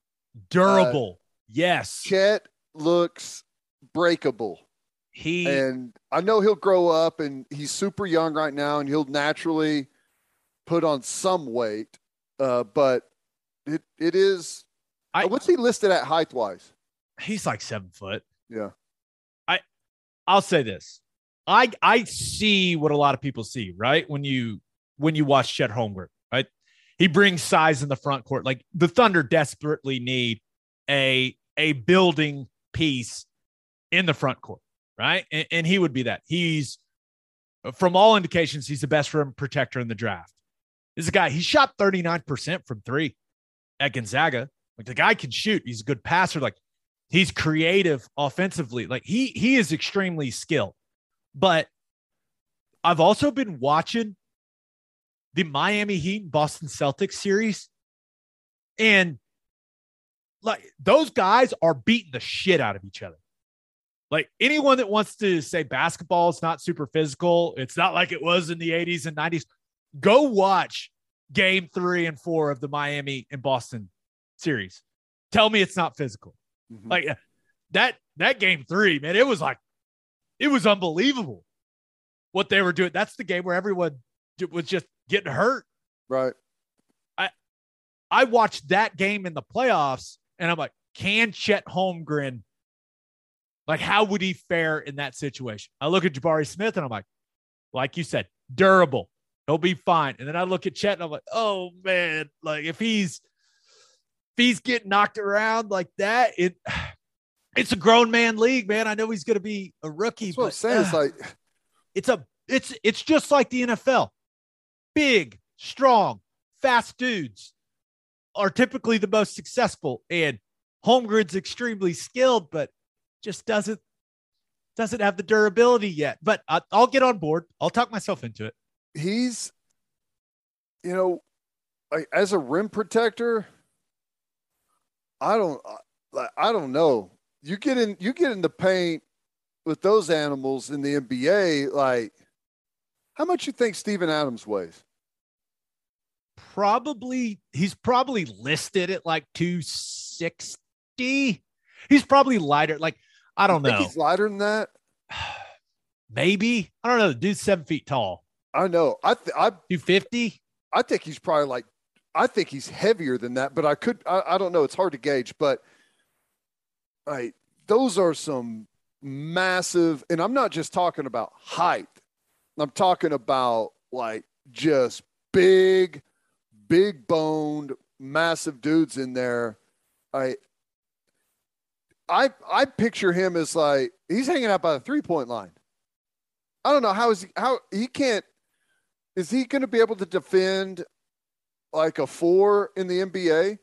Yes. Chet looks breakable. And I know he'll grow up, and he's super young right now, and he'll naturally put on some weight. But it is. What's he listed at height-wise? He's like 7 foot. Yeah. I'll say this. I see what a lot of people see, right? When you watch Chet Holmgren, right? He brings size in the front court. Like the Thunder desperately need a building piece in the front court. right? And he would be that. He's, from all indications, he's the best rim protector in the draft. This is a guy, he shot 39% from three at Gonzaga. Like, the guy can shoot. He's a good passer. Like, he's creative offensively. Like, he is extremely skilled. But I've also been watching the Miami Heat and Boston Celtics series, and like, those guys are beating the shit out of each other. Like, anyone that wants to say basketball is not super physical, it's not like it was in the 80s and 90s, go watch game 3 and 4 of the Miami and Boston series. Tell me it's not physical. Mm-hmm. Like, that game 3, man, it was unbelievable what they were doing. That's the game where everyone was just getting hurt. Right. I watched that game in the playoffs, and I'm like, can Chet Holmgren, like, how would he fare in that situation? I look at Jabari Smith, and I'm like you said, durable. He'll be fine. And then I look at Chet, and I'm like, oh, man, like, if he's getting knocked around like that, it's a grown man league, man. I know he's going to be a rookie. That's what I'm saying. It's like, it's just like the NFL. Big, strong, fast dudes are typically the most successful, and Holmgren's extremely skilled, but just doesn't have the durability yet. But I'll get on board. I'll talk myself into it. He's, like, as a rim protector, I don't know. You get in the paint with those animals in the NBA. Like, how much you think Steven Adams weighs? He's probably listed at like 260. He's probably lighter. Like, I don't know. He's lighter than that. Maybe. I don't know. The dude's 7 feet tall. I know. I 250. I think he's probably I think he's heavier than that, but I don't know. It's hard to gauge, but those are some massive, and I'm not just talking about height. I'm talking about like just big boned, massive dudes in there. I picture him as like, he's hanging out by the 3-point line. I don't know is he going to be able to defend like a 4 in the NBA?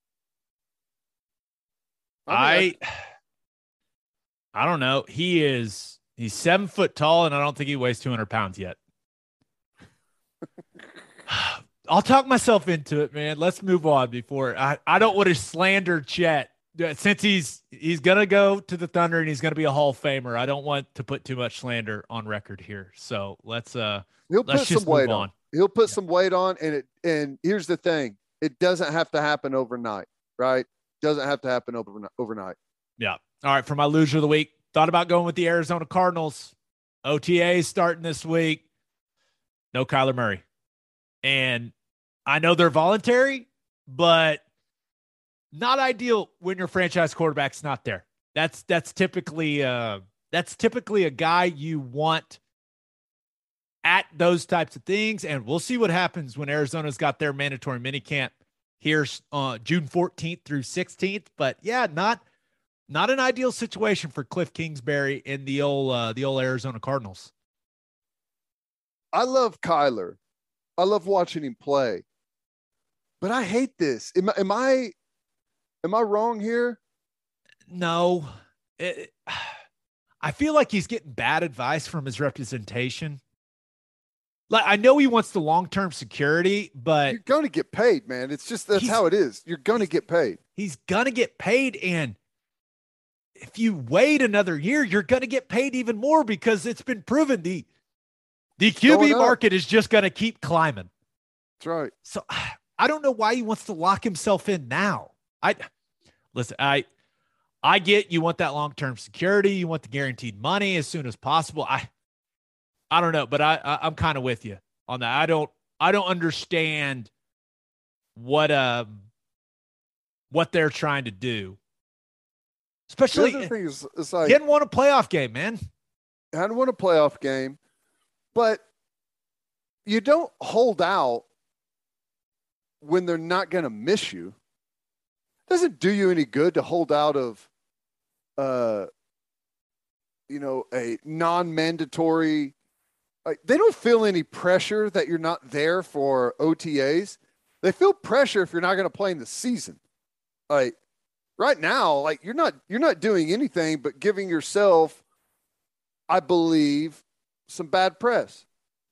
I don't know. He's 7 foot tall, and I don't think he weighs 200 pounds yet. I'll talk myself into it, man. Let's move on before I don't want to slander Chet. Since he's going to go to the Thunder and he's going to be a Hall of Famer, I don't want to put too much slander on record here. So let's just move on. He'll put some weight on, and here's the thing. It doesn't have to happen overnight, right? Doesn't have to happen overnight. Yeah. All right. For my loser of the week, thought about going with the Arizona Cardinals. OTA starting this week. No Kyler Murray. And I know they're voluntary, but not ideal when your franchise quarterback's not there. That's typically a guy you want at those types of things. And we'll see what happens when Arizona's got their mandatory minicamp here June 14th through 16th. But yeah, not an ideal situation for Cliff Kingsbury and the old Arizona Cardinals. I love Kyler. I love watching him play, but I hate this. Am I wrong here? No. I feel like he's getting bad advice from his representation. Like, I know he wants the long-term security, but you're going to get paid, man. It's just, that's how it is. You're going to get paid. He's going to get paid. And if you wait another year, you're going to get paid even more, because it's been proven the QB market is just going to keep climbing. That's right. So I don't know why he wants to lock himself in now. Listen, I get you want that long-term security. You want the guaranteed money as soon as possible. I don't know, but I'm kind of with you on that. I don't understand what they're trying to do. Especially, the other thing is like, he didn't want a playoff game, man. I didn't want a playoff game, but you don't hold out when they're not going to miss you. It doesn't do you any good to hold out of a non-mandatory, like, they don't feel any pressure that you're not there for OTAs. They feel pressure if you're not going to play in the season. Like right now, like you're not doing anything but giving yourself, I believe, some bad press.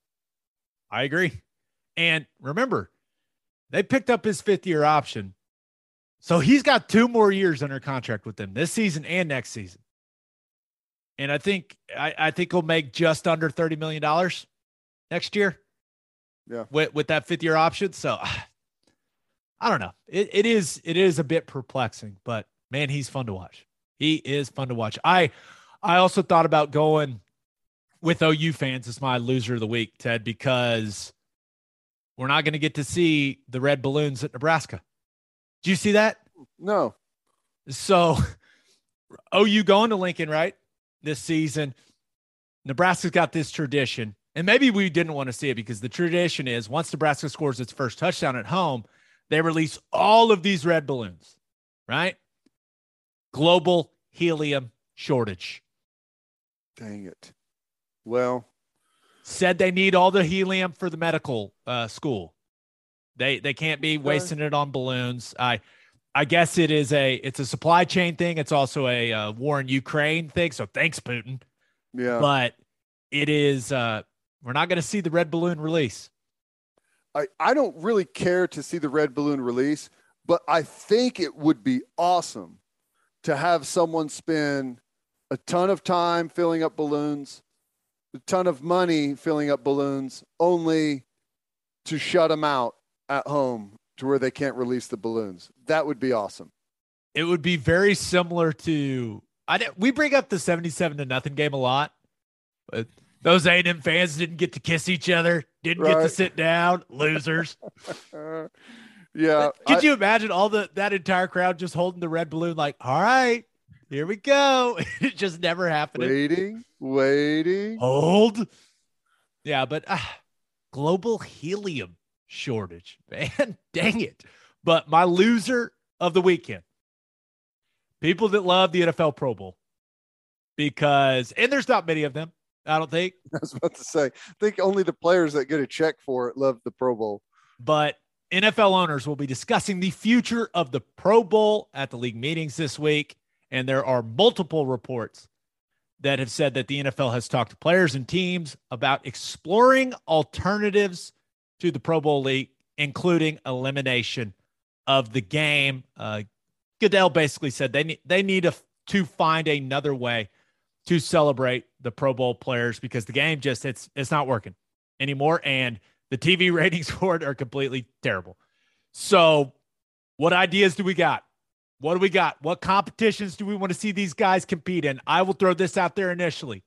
I agree. And remember, they picked up his 5th-year option. So he's got 2 more years under contract with them this season and next season. And I think he'll make just under $30 million next year. Yeah. With that 5th-year option. So I don't know. It is a bit perplexing, but man, he's fun to watch. He is fun to watch. I also thought about going with OU fans as my loser of the week, Ted, because we're not going to get to see the red balloons at Nebraska. Did you see that? No. So OU going to Lincoln, right? This season, Nebraska's got this tradition, and maybe we didn't want to see it because the tradition is once Nebraska scores its first touchdown at home, they release all of these red balloons, right? Global helium shortage. Dang it. Well, said they need all the helium for the medical school. They can't be wasting it on balloons. I guess it's a supply chain thing. It's also a war in Ukraine thing. So thanks, Putin. Yeah. But it is we're not going to see the red balloon release. I don't really care to see the red balloon release, but I think it would be awesome to have someone spend a ton of time filling up balloons, a ton of money filling up balloons, only to shut them out at home to where they can't release the balloons. That would be awesome. It would be very similar to we bring up the 77-0 game a lot, but those A&M fans didn't get to kiss each other, didn't get to sit down, losers. Yeah. Could you imagine that entire crowd just holding the red balloon like, all right, here we go. It just never happened. Waiting. Hold. Yeah, but global helium shortage, man. Dang it. But my loser of the weekend, people that love the NFL Pro Bowl, and there's not many of them, I don't think. I was about to say, I think only the players that get a check for it love the Pro Bowl. But NFL owners will be discussing the future of the Pro Bowl at the league meetings this week. And there are multiple reports that have said that the NFL has talked to players and teams about exploring alternatives to the Pro Bowl league, including elimination of the game. Goodell basically said they need to find another way to celebrate the Pro Bowl players because the game it's not working anymore, and the TV ratings for it are completely terrible. So what ideas do we got? What do we got? What competitions do we want to see these guys compete in? I will throw this out there initially.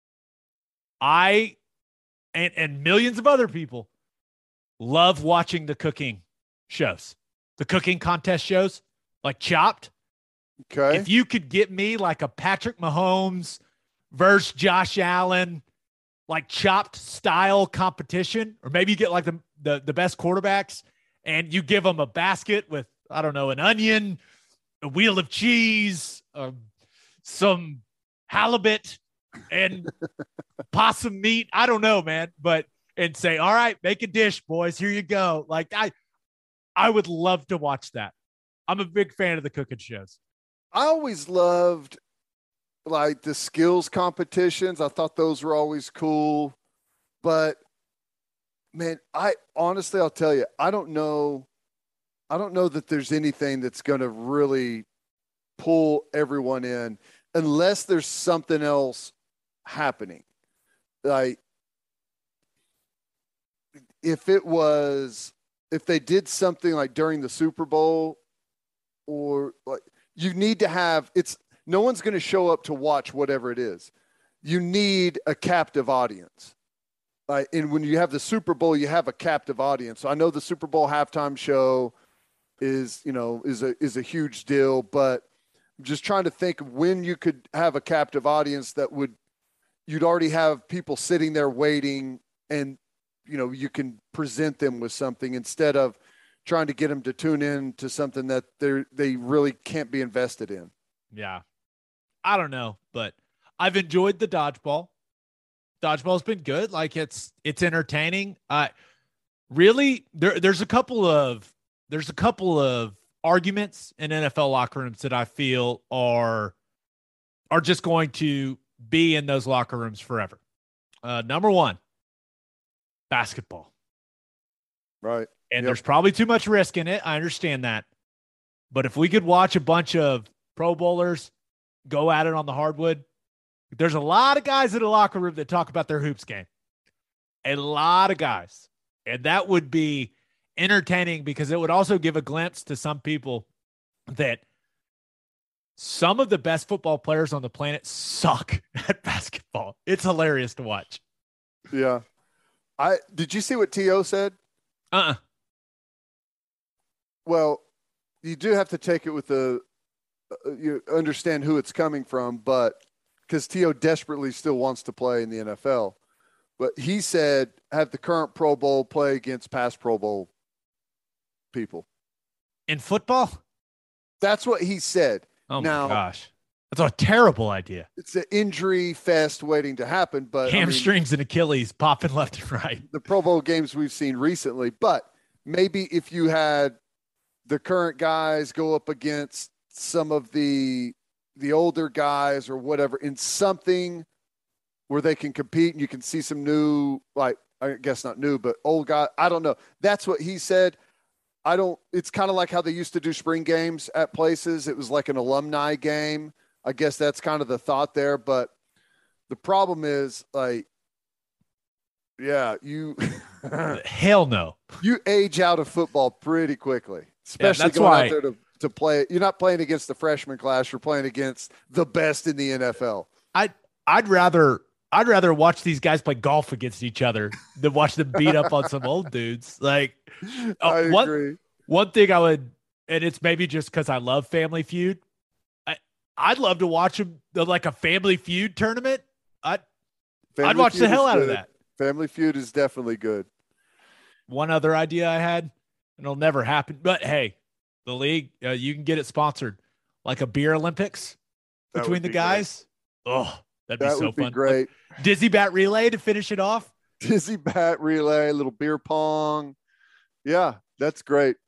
I and millions of other people love watching the cooking shows, the cooking contest shows, like Chopped. Okay. If you could get me like a Patrick Mahomes versus Josh Allen, like Chopped style competition, or maybe you get like the best quarterbacks and you give them a basket with, I don't know, an onion, a wheel of cheese, some halibut, and possum meat. I don't know, man, and say, all right, make a dish, boys. Here you go. Like I would love to watch that. I'm a big fan of the cooking shows. I always loved like the skills competitions. I thought those were always cool, but man, I'll tell you, I don't know that there's anything that's going to really pull everyone in unless there's something else happening. Like if they did something like during the Super Bowl, or like you need to have, no one's going to show up to watch whatever it is. You need a captive audience. And when you have the Super Bowl, you have a captive audience. So I know the Super Bowl halftime show is a huge deal, but I'm just trying to think of when you could have a captive audience you'd already have people sitting there waiting, and you can present them with something instead of trying to get them to tune in to something that they really can't be invested in. Yeah. I don't know, but I've enjoyed the dodgeball. Dodgeball's been good. Like it's entertaining. Really, there's a couple of arguments in NFL locker rooms that I feel are just going to be in those locker rooms forever. Number one, basketball. Right. And there's probably too much risk in it. I understand that. But if we could watch a bunch of Pro Bowlers go at it on the hardwood, there's a lot of guys in the locker room that talk about their hoops game. A lot of guys. And that would be entertaining because it would also give a glimpse to some people that some of the best football players on the planet suck at basketball. It's hilarious to watch. Yeah. Did you see what T.O. said? Well, you do have to take it with you understand who it's coming from, but because T.O. desperately still wants to play in the NFL. But he said, have the current Pro Bowl play against past Pro Bowl people. In football? That's what he said. Oh, my gosh. That's a terrible idea. It's an injury fest waiting to happen. But hamstrings and Achilles popping left and right. The Pro Bowl games we've seen recently. But maybe if you had the current guys go up against some of the older guys or whatever in something where they can compete and you can see some new, like, I guess not new, but old guy. I don't know. That's what he said. It's kind of like how they used to do spring games at places. It was like an alumni game. I guess that's kind of the thought there. But the problem is, like, yeah, hell no. You age out of football pretty quickly, especially out there to play. You're not playing against the freshman class. You're playing against the best in the NFL. I'd rather watch these guys play golf against each other than watch them beat up on some old dudes. Like, I agree. One thing I would, and it's maybe just because I love Family Feud. I'd love to watch them like a Family Feud tournament. I'd watch the hell out of that. Family Feud is definitely good. One other idea I had, and it'll never happen, but hey, the league, you can get it sponsored, like a beer Olympics between the guys. Great. Oh, that'd be so fun. Great. Like, Dizzy Bat Relay to finish it off. Dizzy Bat Relay, little beer pong. Yeah, that's great.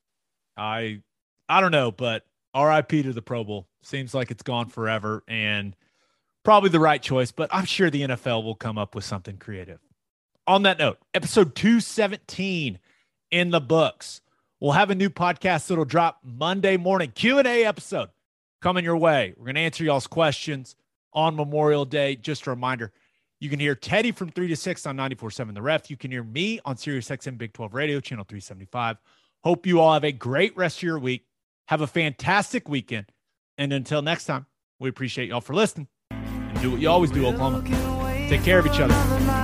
I don't know, but RIP to the Pro Bowl. Seems like it's gone forever and probably the right choice, but I'm sure the NFL will come up with something creative. On that note, episode 217 in the books. We'll have a new podcast that'll drop Monday morning. Q&A episode coming your way. We're going to answer y'all's questions on Memorial Day. Just a reminder, you can hear Teddy from 3 to 6 on 94.7 The Ref. You can hear me on SiriusXM Big 12 Radio, channel 375. Hope you all have a great rest of your week. Have a fantastic weekend. And until next time, we appreciate y'all for listening. And do what you always do, Oklahoma. Take care of each other.